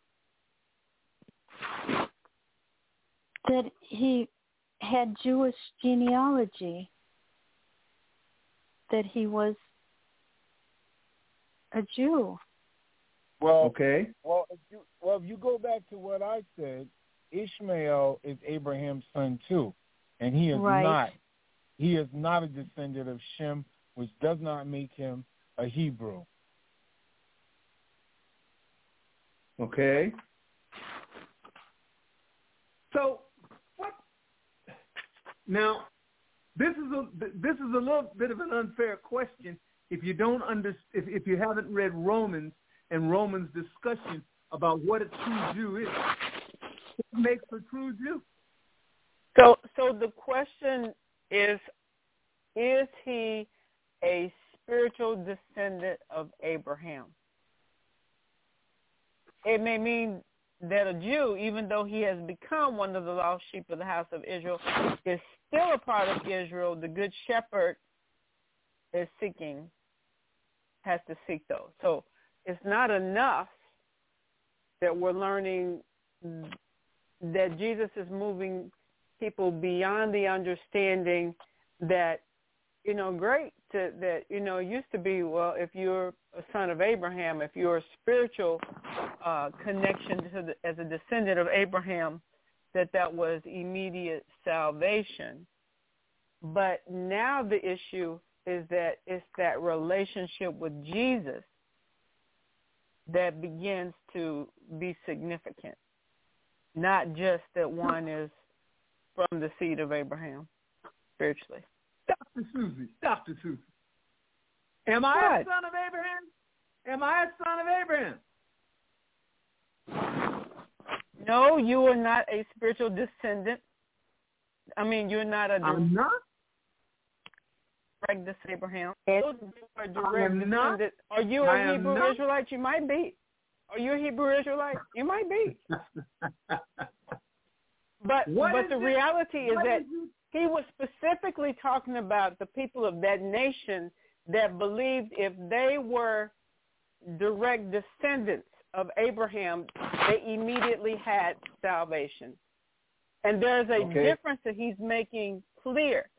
that he had Jewish genealogy, that he was a Jew. Well, okay. Well, if you, well, if you go back to what I said, Ishmael is Abraham's son too, and he is right. not. He is not a descendant of Shem, which does not make him a Hebrew. Okay. So, what? Now, this is a this is a little bit of an unfair question if you don't under, if, if you haven't read Romans and Romans discussion about what a true Jew is. What makes a true Jew? So, so the question is: is he a spiritual descendant of Abraham? It may mean that a Jew, even though he has become one of the lost sheep of the house of Israel, is still a part of Israel. The good shepherd is seeking, has to seek those. So it's not enough that we're learning that Jesus is moving people beyond the understanding that, you know, great to, that, you know, it used to be, well, if you're a son of Abraham, if you're a spiritual uh, connection to the, as a descendant of Abraham, that that was immediate salvation. But now the issue is that it's that relationship with Jesus that begins to be significant, not just that one is from the seed of Abraham spiritually. Doctor Susie, Doctor Susie, am I what? a son of Abraham? Am I a son of Abraham? No, you are not a spiritual descendant. I mean, you're not a I'm not? direct descendant of Abraham. You are a direct I am descendant. not. Are you a I Hebrew Israelite? You might be. Are you a Hebrew Israelite? You might be. But What but is the it? reality is What that is it? he was specifically talking about the people of that nation that believed if they were direct descendants of Abraham, they immediately had salvation. And there's a Okay. difference that he's making clear.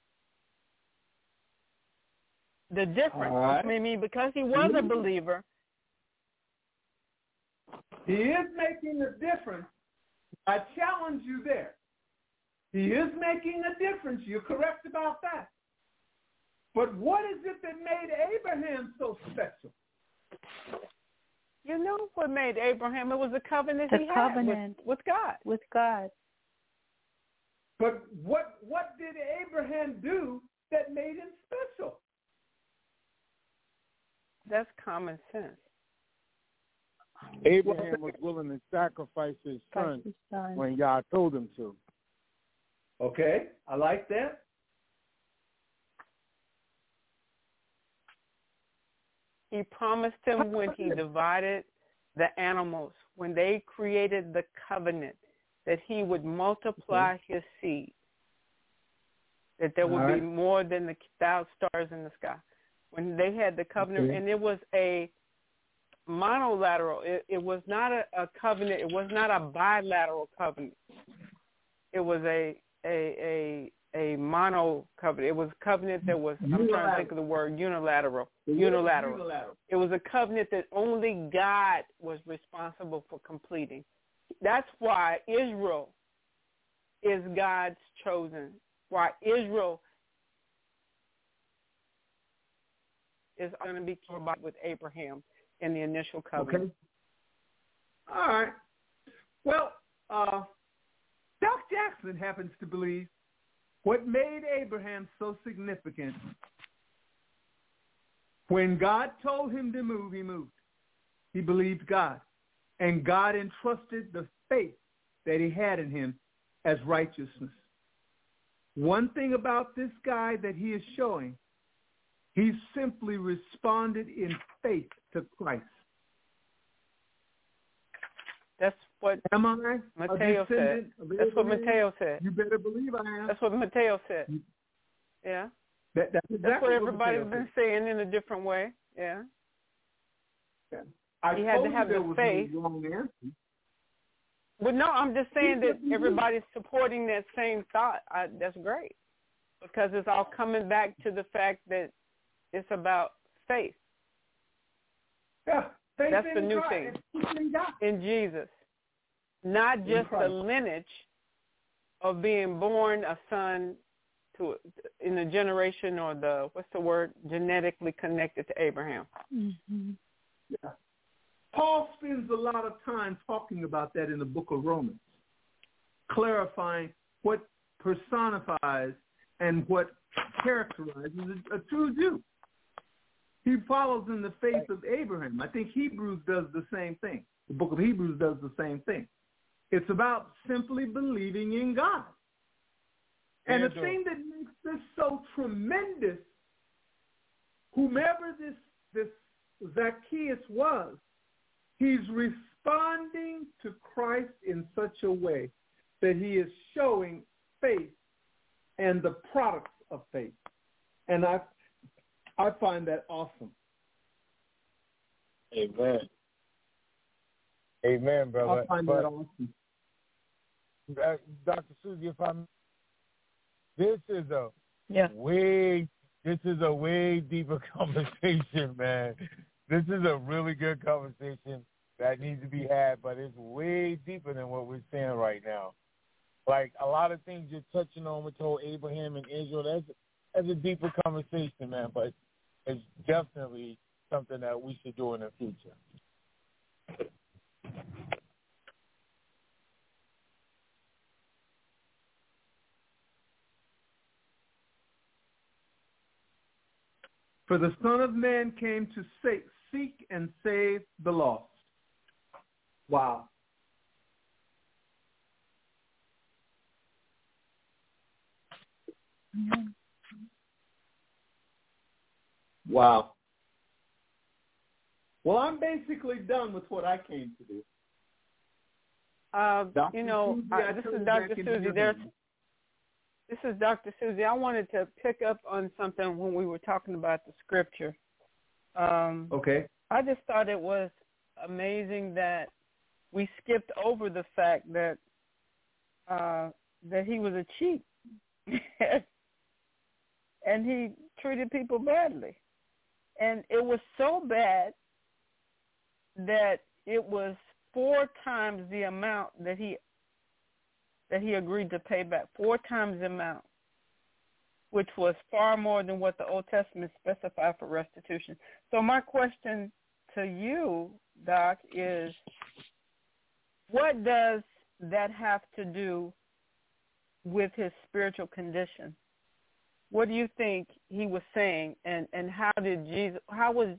The difference. All right. I mean, because he was a believer. He is making a difference. I challenge you there. He is making a difference. You're correct about that. But what is it that made Abraham so special? You know what made Abraham? It was the covenant The he covenant. had with, with God. With God. But what what did Abraham do that made him special? That's common sense. Abraham was willing to sacrifice his son, His son. when God told him to. Okay, I like that. He promised him when he divided the animals, when they created the covenant, that he would multiply mm-hmm. his seed, that there would right. be more than the thousand stars in the sky. When they had the covenant, okay. and it was a monolateral. It, it was not a, a covenant. It was not a bilateral covenant. it was a a a a mono covenant. It was a covenant that was, I'm trying to think of the word, unilateral. Unilateral. Unilateral. It was a covenant that only God was responsible for completing. That's why Israel is God's chosen. Why Israel is going to be combined with Abraham in the initial covenant. Okay. All right. Well, uh, Doc Jackson happens to believe what made Abraham so significant. When God told him to move, he moved. He believed God. And God entrusted the faith that he had in him as righteousness. One thing about this guy that he is showing, he simply responded in faith to Christ. That's what Am I Mateo said. That's what Mateo said. You better believe I am. That's what Mateo said. Yeah. That, that's, exactly that's what everybody's what been saying in a different way. Yeah. yeah. I he had to have the faith. No wrong answer. Well, no, I'm just saying that everybody's supporting that same thought. I, that's great, because it's all coming back to the fact that it's about faith. Yeah. Faith That's the in new God. thing. In, in Jesus. Not just the lineage of being born a son to in the generation, or the, what's the word, genetically connected to Abraham. Mm-hmm. Yeah. Paul spends a lot of time talking about that in the book of Romans, clarifying what personifies and what characterizes a, a true Jew. He follows in the faith of Abraham. I think Hebrews does the same thing. The book of Hebrews does the same thing. It's about simply believing in God. And the thing that makes this so tremendous, whomever this, this Zacchaeus was, he's responding to Christ in such a way that he is showing faith and the products of faith. And I I find that awesome. Amen. Amen, brother. I find but, that awesome. Uh, Doctor Susie, if I'm, this is a yeah. way, this is a way deeper conversation, man. This is a really good conversation that needs to be had, but it's way deeper than what we're saying right now. Like a lot of things you're touching on with whole Abraham and Israel, that's that's a deeper conversation, man. But it's definitely something that we should do in the future. For the Son of Man came to seek and save the lost. Wow. Mm-hmm. Wow. Well, I'm basically done with what I came to do. Uh, you know, Susie, I, this is Doctor Susie. There's, this is Doctor Susie. I wanted to pick up on something when we were talking about the scripture. Um, okay. I just thought it was amazing that we skipped over the fact that uh, that he was a cheat, and he treated people badly. And it was so bad that it was four times the amount that he that he agreed to pay back, four times the amount, which was far more than what the Old Testament specified for restitution. So my question to you, Doc, is what does that have to do with his spiritual condition? What do you think he was saying, and, and how did Jesus, how was,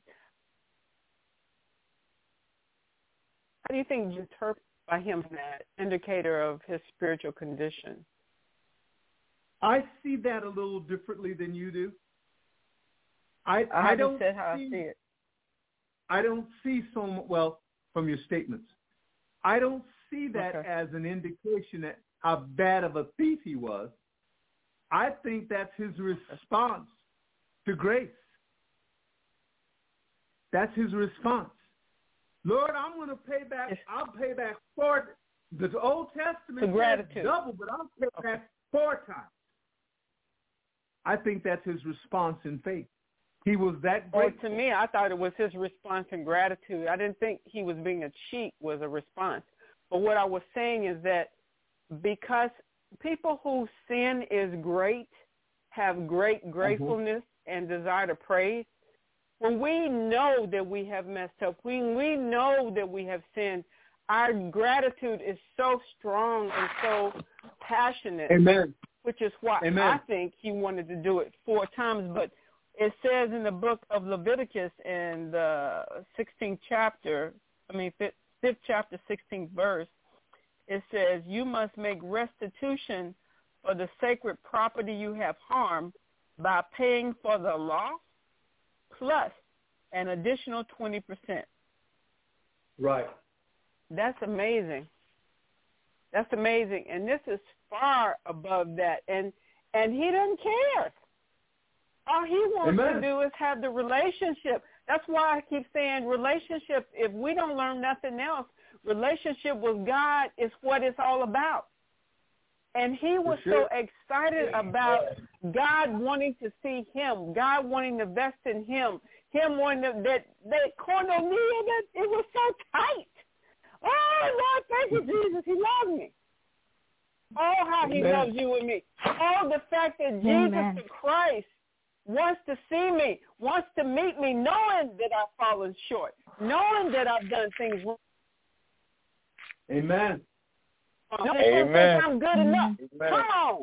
how do you think you interpret by him that indicator of his spiritual condition? I see that a little differently than you do. I, I, I don't said how see, I see it. I don't see so much, well, from your statements, I don't see that okay. as an indication that how bad of a thief he was. I think that's his response to grace. That's his response. Lord, I'm going to pay back. I'll pay back four, The Old Testament to gratitude. says double, but I'll say Okay. that four times. I think that's his response in faith. He was that Or grateful. to me, I thought it was his response in gratitude. I didn't think he was being a cheat was a response. But what I was saying is that because people whose sin is great have great gratefulness mm-hmm. and desire to praise, when we know that we have messed up, when we know that we have sinned, our gratitude is so strong and so passionate. Amen. Which is why Amen. I think he wanted to do it four times. But it says in the book of Leviticus in the sixteenth chapter, I mean, fifth, fifth chapter, sixteenth verse, it says, you must make restitution for the sacred property you have harmed by paying for the loss plus an additional twenty percent. Right. That's amazing. That's amazing. And this is far above that. And and he doesn't care. All he wants Amen. to do is have the relationship. That's why I keep saying relationship, if we don't learn nothing else, relationship with God is what it's all about. And he was sure. so excited about God wanting to see him, God wanting to invest in him, him wanting to, that, that koinonia, that it was so tight. Oh, Lord, thank you, Jesus. He loves me. Oh, how he Amen. loves you and me. Oh, the fact that Jesus Amen. the Christ wants to see me, wants to meet me, knowing that I've fallen short, knowing that I've done things wrong. Amen. Don't Amen. think I'm good enough. Amen. Come on.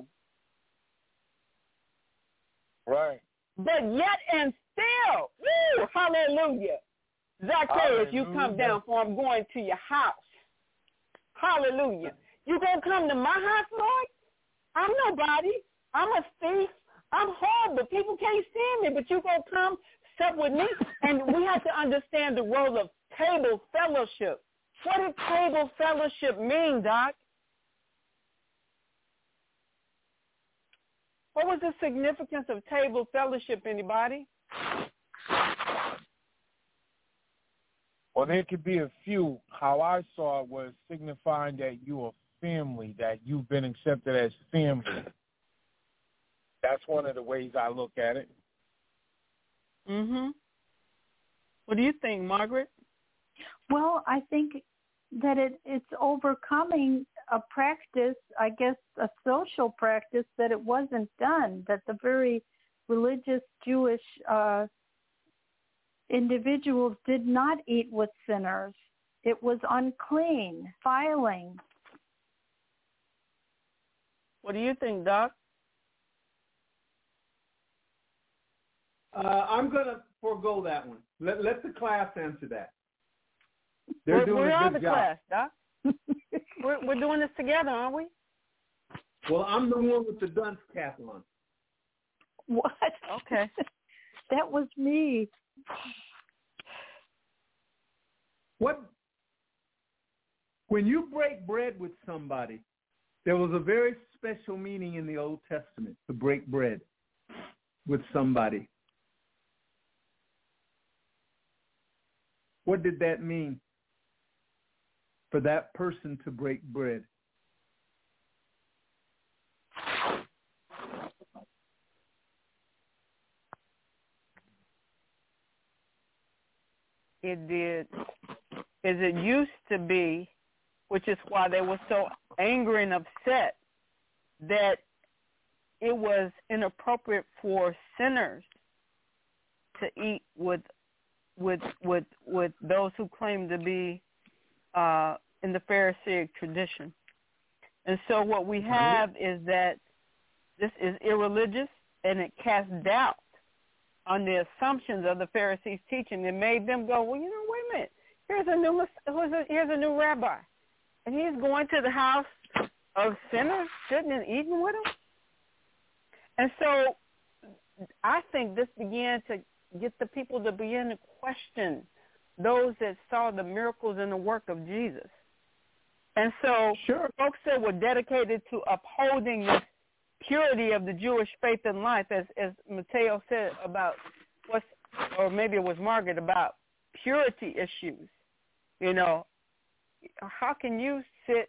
Right. But yet and still, woo, hallelujah. Zacchaeus, you come down, for I'm going to your house. Hallelujah. You going to come to my house, Lord? I'm nobody. I'm a thief. I'm horrible. People can't stand me, but you going to come sup with me? And we have to understand the role of table fellowship. What does table fellowship mean, Doc? What was the significance of table fellowship, anybody? Well, there could be a few. How I saw it was signifying that you're family, that you've been accepted as family. That's one of the ways I look at it. Mm-hmm. What do you think, Margaret? Well, I think that it, it's overcoming a practice, I guess a social practice, that it wasn't done, that the very religious Jewish uh, individuals did not eat with sinners. It was unclean, filing. What do you think, Doc? Uh, I'm going to forego that one. Let, let the class answer that. They're we're doing we're a on good the job. class, Doc. we're, we're doing this together, aren't we? Well, I'm the one with the dunce cap on. What? Okay. That was me. What? When you break bread with somebody, there was a very special meaning in the Old Testament to break bread with somebody. What did that mean for that person to break bread? It did. As it used to be, which is why they were so angry and upset, that it was inappropriate for sinners to eat with with with with those who claim to be uh, in the Pharisaic tradition. And so what we have is that this is irreligious, and it casts doubt on the assumptions of the Pharisees' teaching. It made them go, well, you know, wait a minute. Here's a new here's a new rabbi, and he's going to the house of sinners, sitting and eating with them. And so I think this began to get the people to begin to question those that saw the miracles and the work of Jesus. And so sure. folks that were dedicated to upholding this purity of the Jewish faith and life, as, as Mateo said about what's, or maybe it was Margaret, about purity issues. You know, how can you sit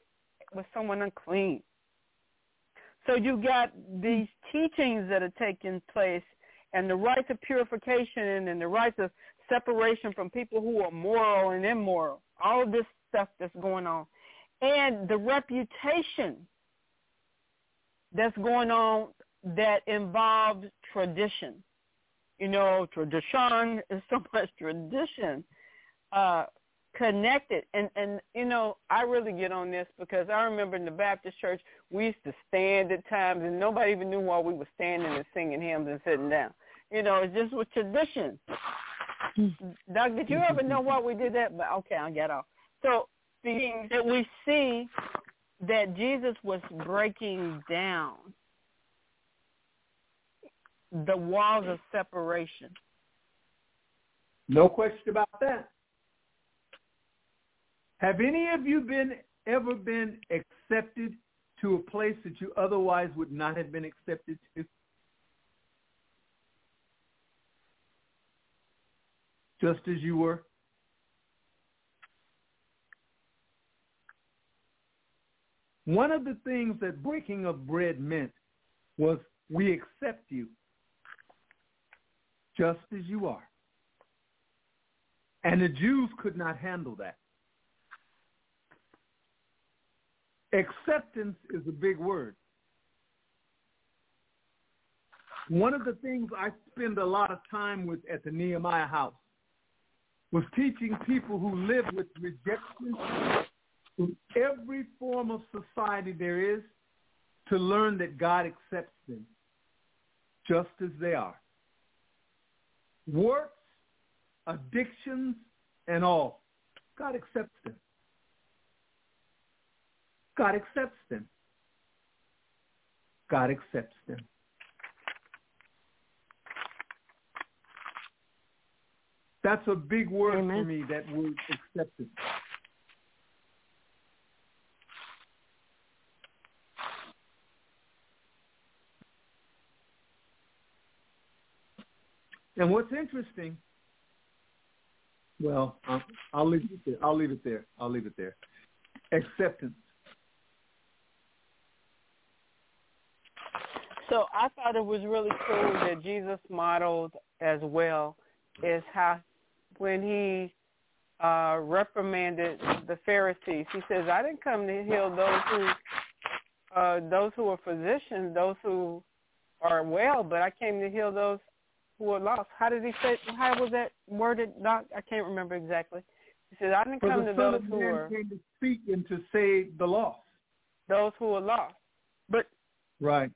with someone unclean. So you got these teachings that are taking place, and the rites of purification and the rites of separation from people who are moral and immoral, all of this stuff that's going on. And the reputation that's going on that involves tradition. You know, tradition is so much tradition uh, connected. And, and, you know, I really get on this because I remember in the Baptist church, we used to stand at times, and nobody even knew why we were standing and singing hymns and sitting down. You know, it just was tradition. Doug, did you ever know why we did that? But okay, I'll get off. So that we see that Jesus was breaking down the walls of separation. No question about that. Have any of you been ever been accepted to a place that you otherwise would not have been accepted to? Just as you were? One of the things that breaking of bread meant was we accept you just as you are. And the Jews could not handle that. Acceptance is a big word. One of the things I spend a lot of time with at the Nehemiah House was teaching people who live with rejection in every form of society there is to learn that God accepts them just as they are. Works, addictions, and all. God accepts them. God accepts them. God accepts them. That's a big word Amen. For me, that word acceptance. And what's interesting, well, I'll, I'll leave it there. I'll leave it there. I'll leave it there. Acceptance. So I thought it was really cool that Jesus modeled as well is how when he uh, reprimanded the Pharisees, he says, I didn't come to heal those who uh, those who are physicians, those who are well, but I came to heal those who are lost. How did he say, how was that worded, Doc? I can't remember exactly. He said, I didn't come to those who are... came to speak and to save the lost. Those who are lost. But... Right.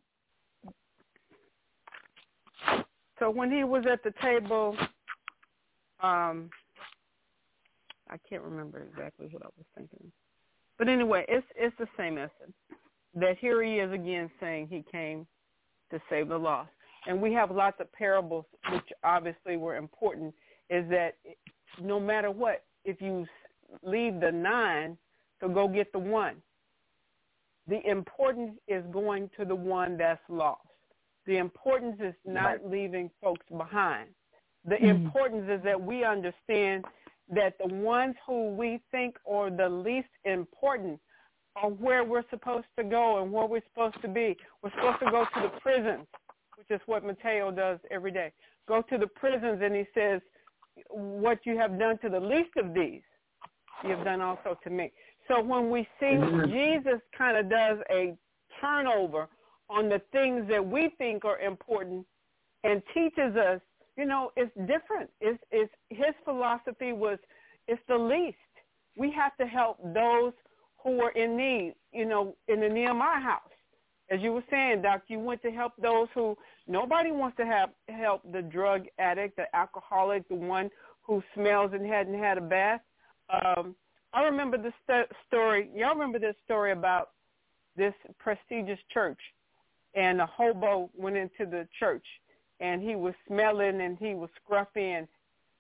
So when he was at the table, um, I can't remember exactly what I was thinking. But anyway, it's it's the same essence. That here he is again saying he came to save the lost. And we have lots of parables, which obviously were important, is that no matter what, if you leave the nine to go get the one, the importance is going to the one that's lost. The importance is not right. leaving folks behind. The mm-hmm. importance is that we understand that the ones who we think are the least important are where we're supposed to go and where we're supposed to be. We're supposed to go to the prisons, which is what Mateo does every day. Go to the prisons, and he says, what you have done to the least of these, you have done also to me. So when we see mm-hmm. Jesus kind of does a turnover on the things that we think are important and teaches us, you know, it's different. It's, it's, his philosophy was, it's the least. We have to help those who are in need, you know, in the Nehemiah house. As you were saying, Doc, you went to help those who, nobody wants to have, help the drug addict, the alcoholic, the one who smells and hadn't had a bath. Um, I remember the st- story, y'all remember this story about this prestigious church, and a hobo went into the church, and he was smelling and he was scruffy, and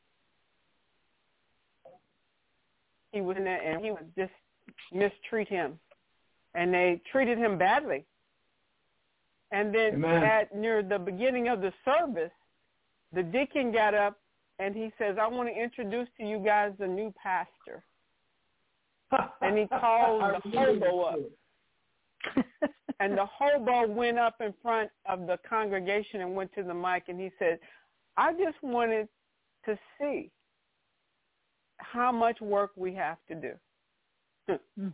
he was in there, and he would just mistreat him, and they treated him badly. And then Amen. At near the beginning of the service, the deacon got up and he says, I want to introduce to you guys the new pastor. And he called the hobo up. And the hobo went up in front of the congregation and went to the mic, and he said, I just wanted to see how much work we have to do.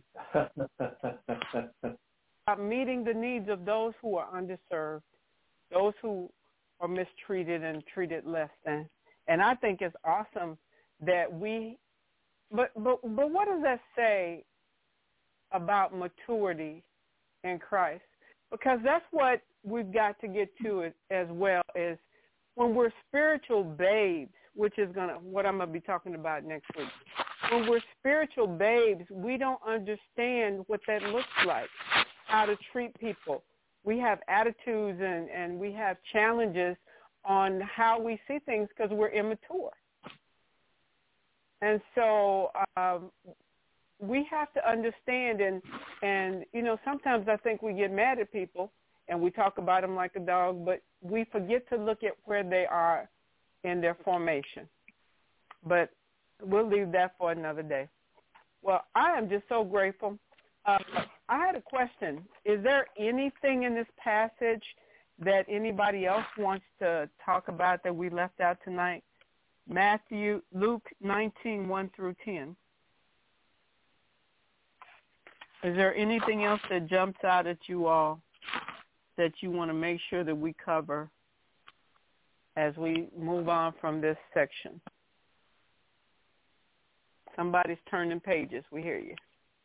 About meeting the needs of those who are underserved, those who are mistreated and treated less than. And I think it's awesome that we, but, but, but what does that say about maturity in Christ? Because that's what we've got to get to it as well, is when we're spiritual babes, which is gonna what I'm going to be talking about next week. When we're spiritual babes, we don't understand what that looks like, how to treat people. We have attitudes and, and we have challenges on how we see things because we're immature. And so um, we have to understand, and, and, you know, sometimes I think we get mad at people and we talk about them like a dog, but we forget to look at where they are in their formation. But we'll leave that for another day. Well, I am just so grateful. Uh, I had a question. Is there anything in this passage that anybody else wants to talk about that we left out tonight? Matthew, Luke nineteen, one through ten. Is there anything else that jumps out at you all that you want to make sure that we cover as we move on from this section? Somebody's turning pages. We hear you.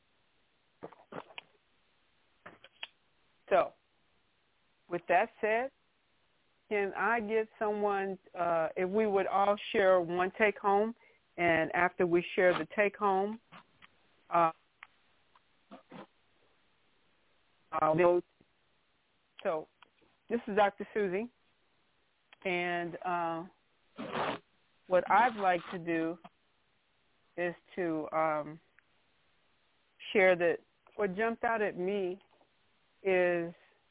So, with that said, can I get someone, uh, if we would all share one take-home, and after we share the take-home, uh, I'll go. So, this is Doctor Susie, and uh, what I'd like to do is to um, share that what jumped out at me is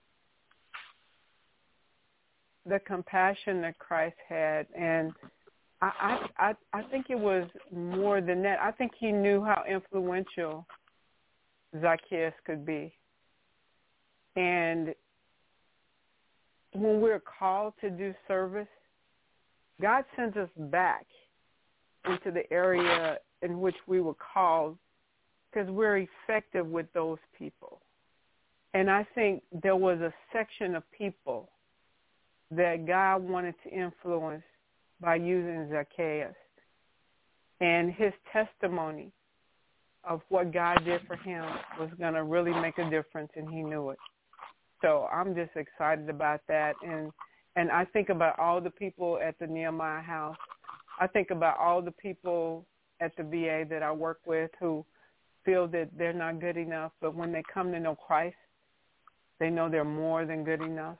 the compassion that Christ had. And I, I, I, I think it was more than that. I think he knew how influential Zacchaeus could be. And when we're called to do service, God sends us back into the area in which we were called because we're effective with those people. And I think there was a section of people that God wanted to influence by using Zacchaeus. And his testimony of what God did for him was going to really make a difference, and he knew it. So I'm just excited about that. And, and I think about all the people at the Nehemiah House. I think about all the people at the V A that I work with who feel that they're not good enough, but when they come to know Christ, they know they're more than good enough.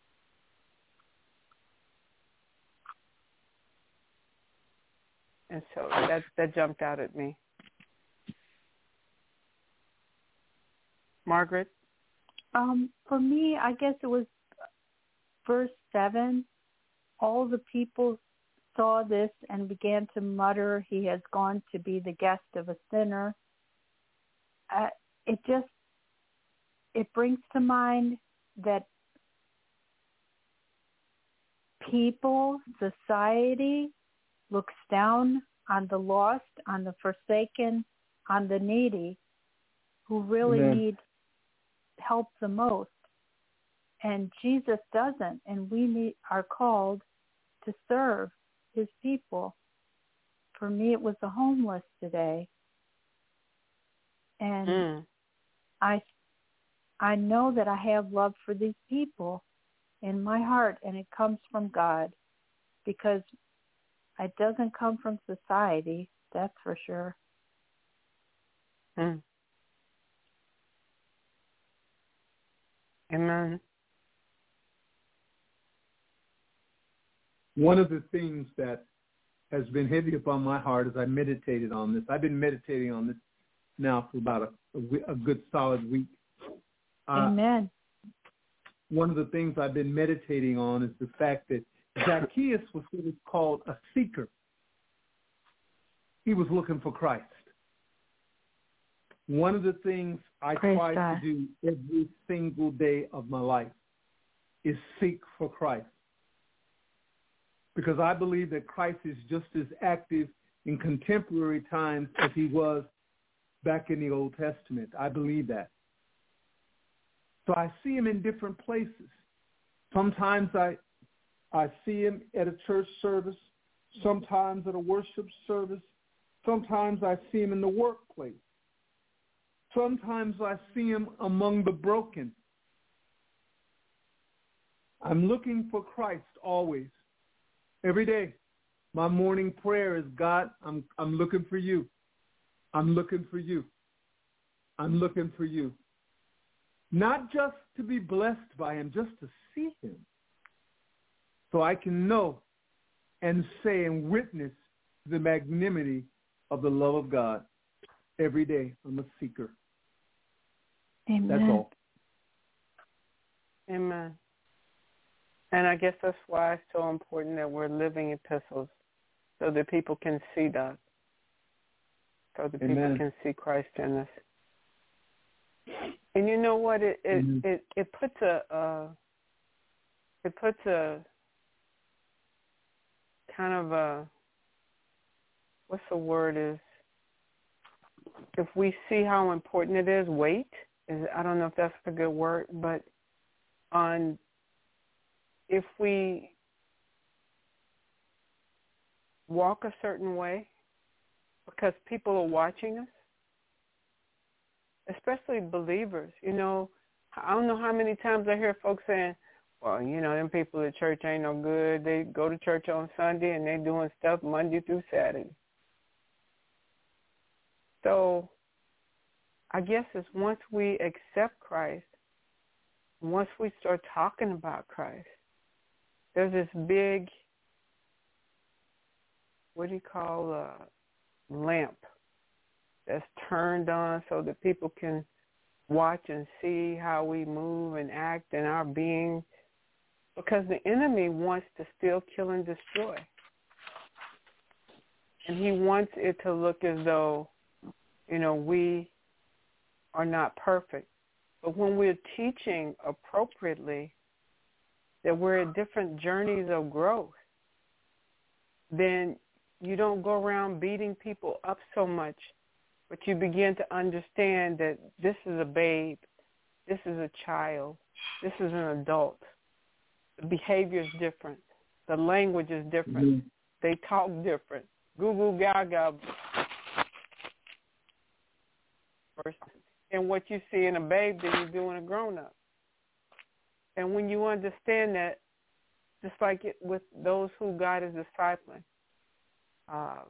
And so that that jumped out at me. Margaret? Um, for me, I guess it was verse seven. All the people saw this and began to mutter, he has gone to be the guest of a sinner. Uh, it just, it brings to mind that people, society, looks down on the lost, on the forsaken, on the needy, who really Amen. Need help the most. And Jesus doesn't, and we need, are called to serve his people. For me, it was the homeless today. And mm. I, I know that I have love for these people in my heart, and it comes from God, because it doesn't come from society, that's for sure. Mm. Amen. One of the things that has been heavy upon my heart as I meditated on this, I've been meditating on this now for about a, a, a good solid week. Uh, Amen. One of the things I've been meditating on is the fact that Zacchaeus was what is called a seeker. He was looking for Christ. one of the things I Praise try God. to do every single day of my life is seek for Christ. Because I believe that Christ is just as active in contemporary times as he was back in the Old Testament. I believe that. So I see him in different places. Sometimes I I see him at a church service, sometimes at a worship service, sometimes I see him in the workplace. Sometimes I see him among the broken. I'm looking for Christ always, every day. My morning prayer is, God, I'm I'm looking for you. I'm looking for you. I'm looking for you. Not just to be blessed by him, just to see him. So I can know and say and witness the magnanimity of the love of God. Every day I'm a seeker. Amen. That's all. Amen. And I guess that's why it's so important that we're living epistles so that people can see that, so that Amen. people can see Christ in us. And you know what? It it Mm-hmm. it, it puts a uh, it puts a kind of a what's the word is if we see how important it is. Weight is I don't know if that's a good word, but on if we walk a certain way because people are watching us, especially believers. You know, I don't know how many times I hear folks saying, well, you know, them people at church ain't no good. They go to church on Sunday and they doing stuff Monday through Saturday. So I guess it's once we accept Christ, once we start talking about Christ, there's this big, what do you call a lamp that's turned on so that people can watch and see how we move and act in our being, because the enemy wants to steal, kill, and destroy. And he wants it to look as though, you know, we are not perfect. But when we're teaching appropriately that we're at different journeys of growth, then you don't go around beating people up so much, but you begin to understand that this is a babe, this is a child, this is an adult. The behavior is different. The language is different. Mm-hmm. They talk different. Goo goo gaga. And what you see in a babe than you do in a grown-up. And when you understand that, just like it with those who God is discipling, um,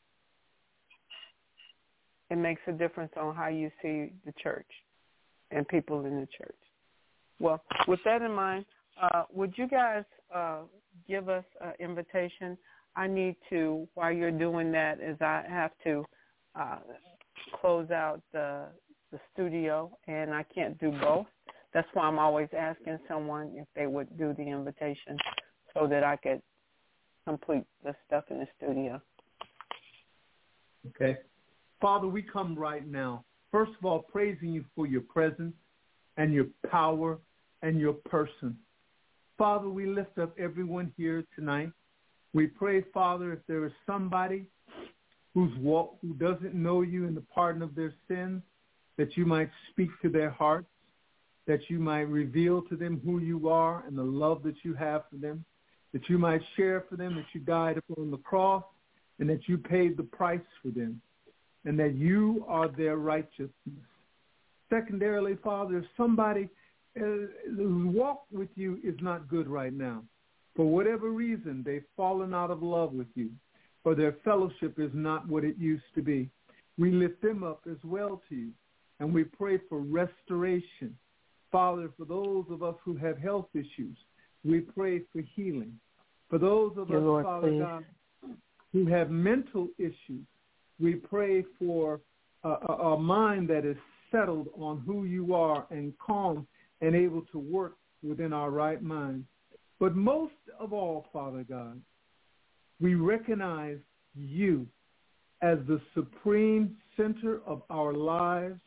it makes a difference on how you see the church and people in the church. Well, with that in mind, uh, would you guys uh, give us an invitation? I need to, while you're doing that, is I have to uh, close out the, the studio, and I can't do both. That's why I'm always asking someone if they would do the invitation so that I could complete the stuff in the studio. Okay. Father, we come right now, first of all, praising you for your presence and your power and your person. Father, we lift up everyone here tonight. We pray, Father, if there is somebody who's walk, who doesn't know you in the pardon of their sins, that you might speak to their hearts, that you might reveal to them who you are and the love that you have for them, that you might share for them that you died upon the cross and that you paid the price for them, and that you are their righteousness. Secondarily, Father, if somebody uh, whose walk with you is not good right now, for whatever reason, they've fallen out of love with you, or their fellowship is not what it used to be, we lift them up as well to you, and we pray for restoration. Father, for those of us who have health issues, we pray for healing. For those of Dear us, Lord, Father please. God, who have mental issues, we pray for a, a, a mind that is settled on who you are and calm and able to work within our right mind. But most of all, Father God, we recognize you as the supreme center of our lives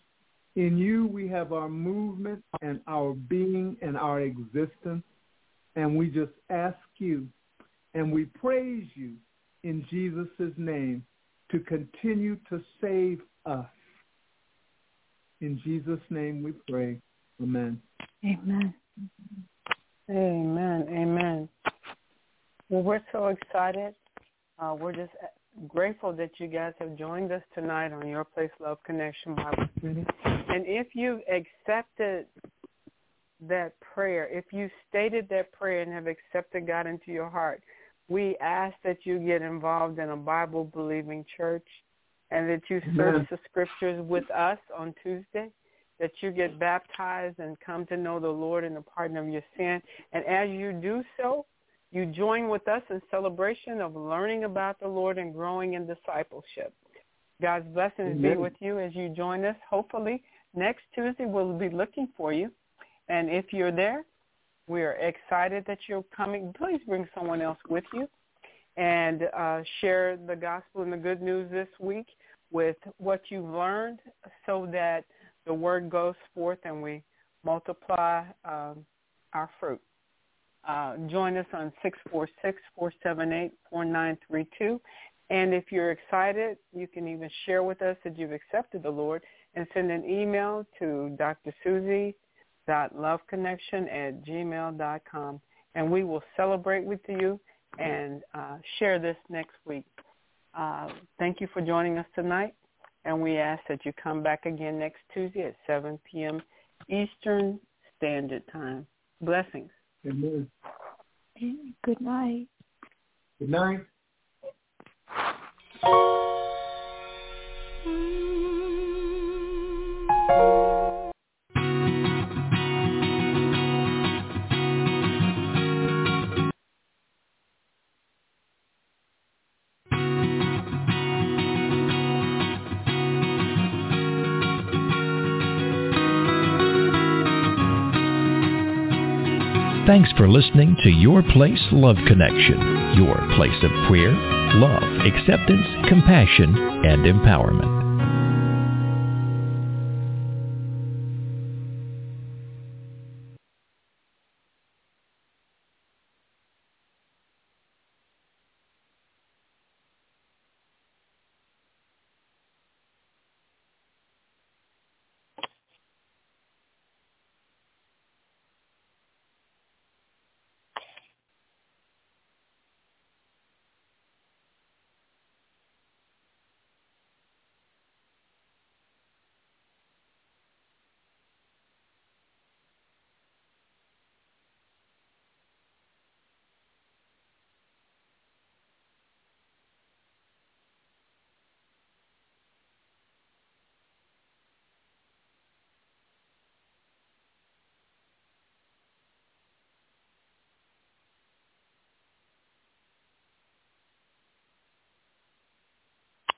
In you we have our movement and our being and our existence. And we just ask you and we praise you in Jesus' name to continue to save us. In Jesus' name we pray. Amen. Amen. Amen. Amen. Well, we're so excited. Uh, we're just grateful that you guys have joined us tonight on Your Place Love Connection Bible Study. And if you've accepted that prayer, if you stated that prayer and have accepted God into your heart, we ask that you get involved in a Bible-believing church and that you search Amen. The scriptures with us on Tuesday, that you get baptized and come to know the Lord and the pardon of your sin. And as you do so, you join with us in celebration of learning about the Lord and growing in discipleship. God's blessings Amen. Be with you as you join us. Hopefully, next Tuesday we'll be looking for you. And if you're there, we are excited that you're coming. Please bring someone else with you and uh, share the gospel and the good news this week with what you've learned so that the word goes forth and we multiply um, our fruit. Uh, join us on six four six, four seven eight, four nine three two. And if you're excited, you can even share with us that you've accepted the Lord and send an email to Doctor Susie dot love connection at gmail dot com, and we will celebrate with you and uh, share this next week. Uh, thank you for joining us tonight, and we ask that you come back again next Tuesday at seven p.m. Eastern Standard Time. Blessings. Amen. Good night. Good night. Thanks for listening to Your Place Love Connection, your place of prayer, love, acceptance, compassion, and empowerment.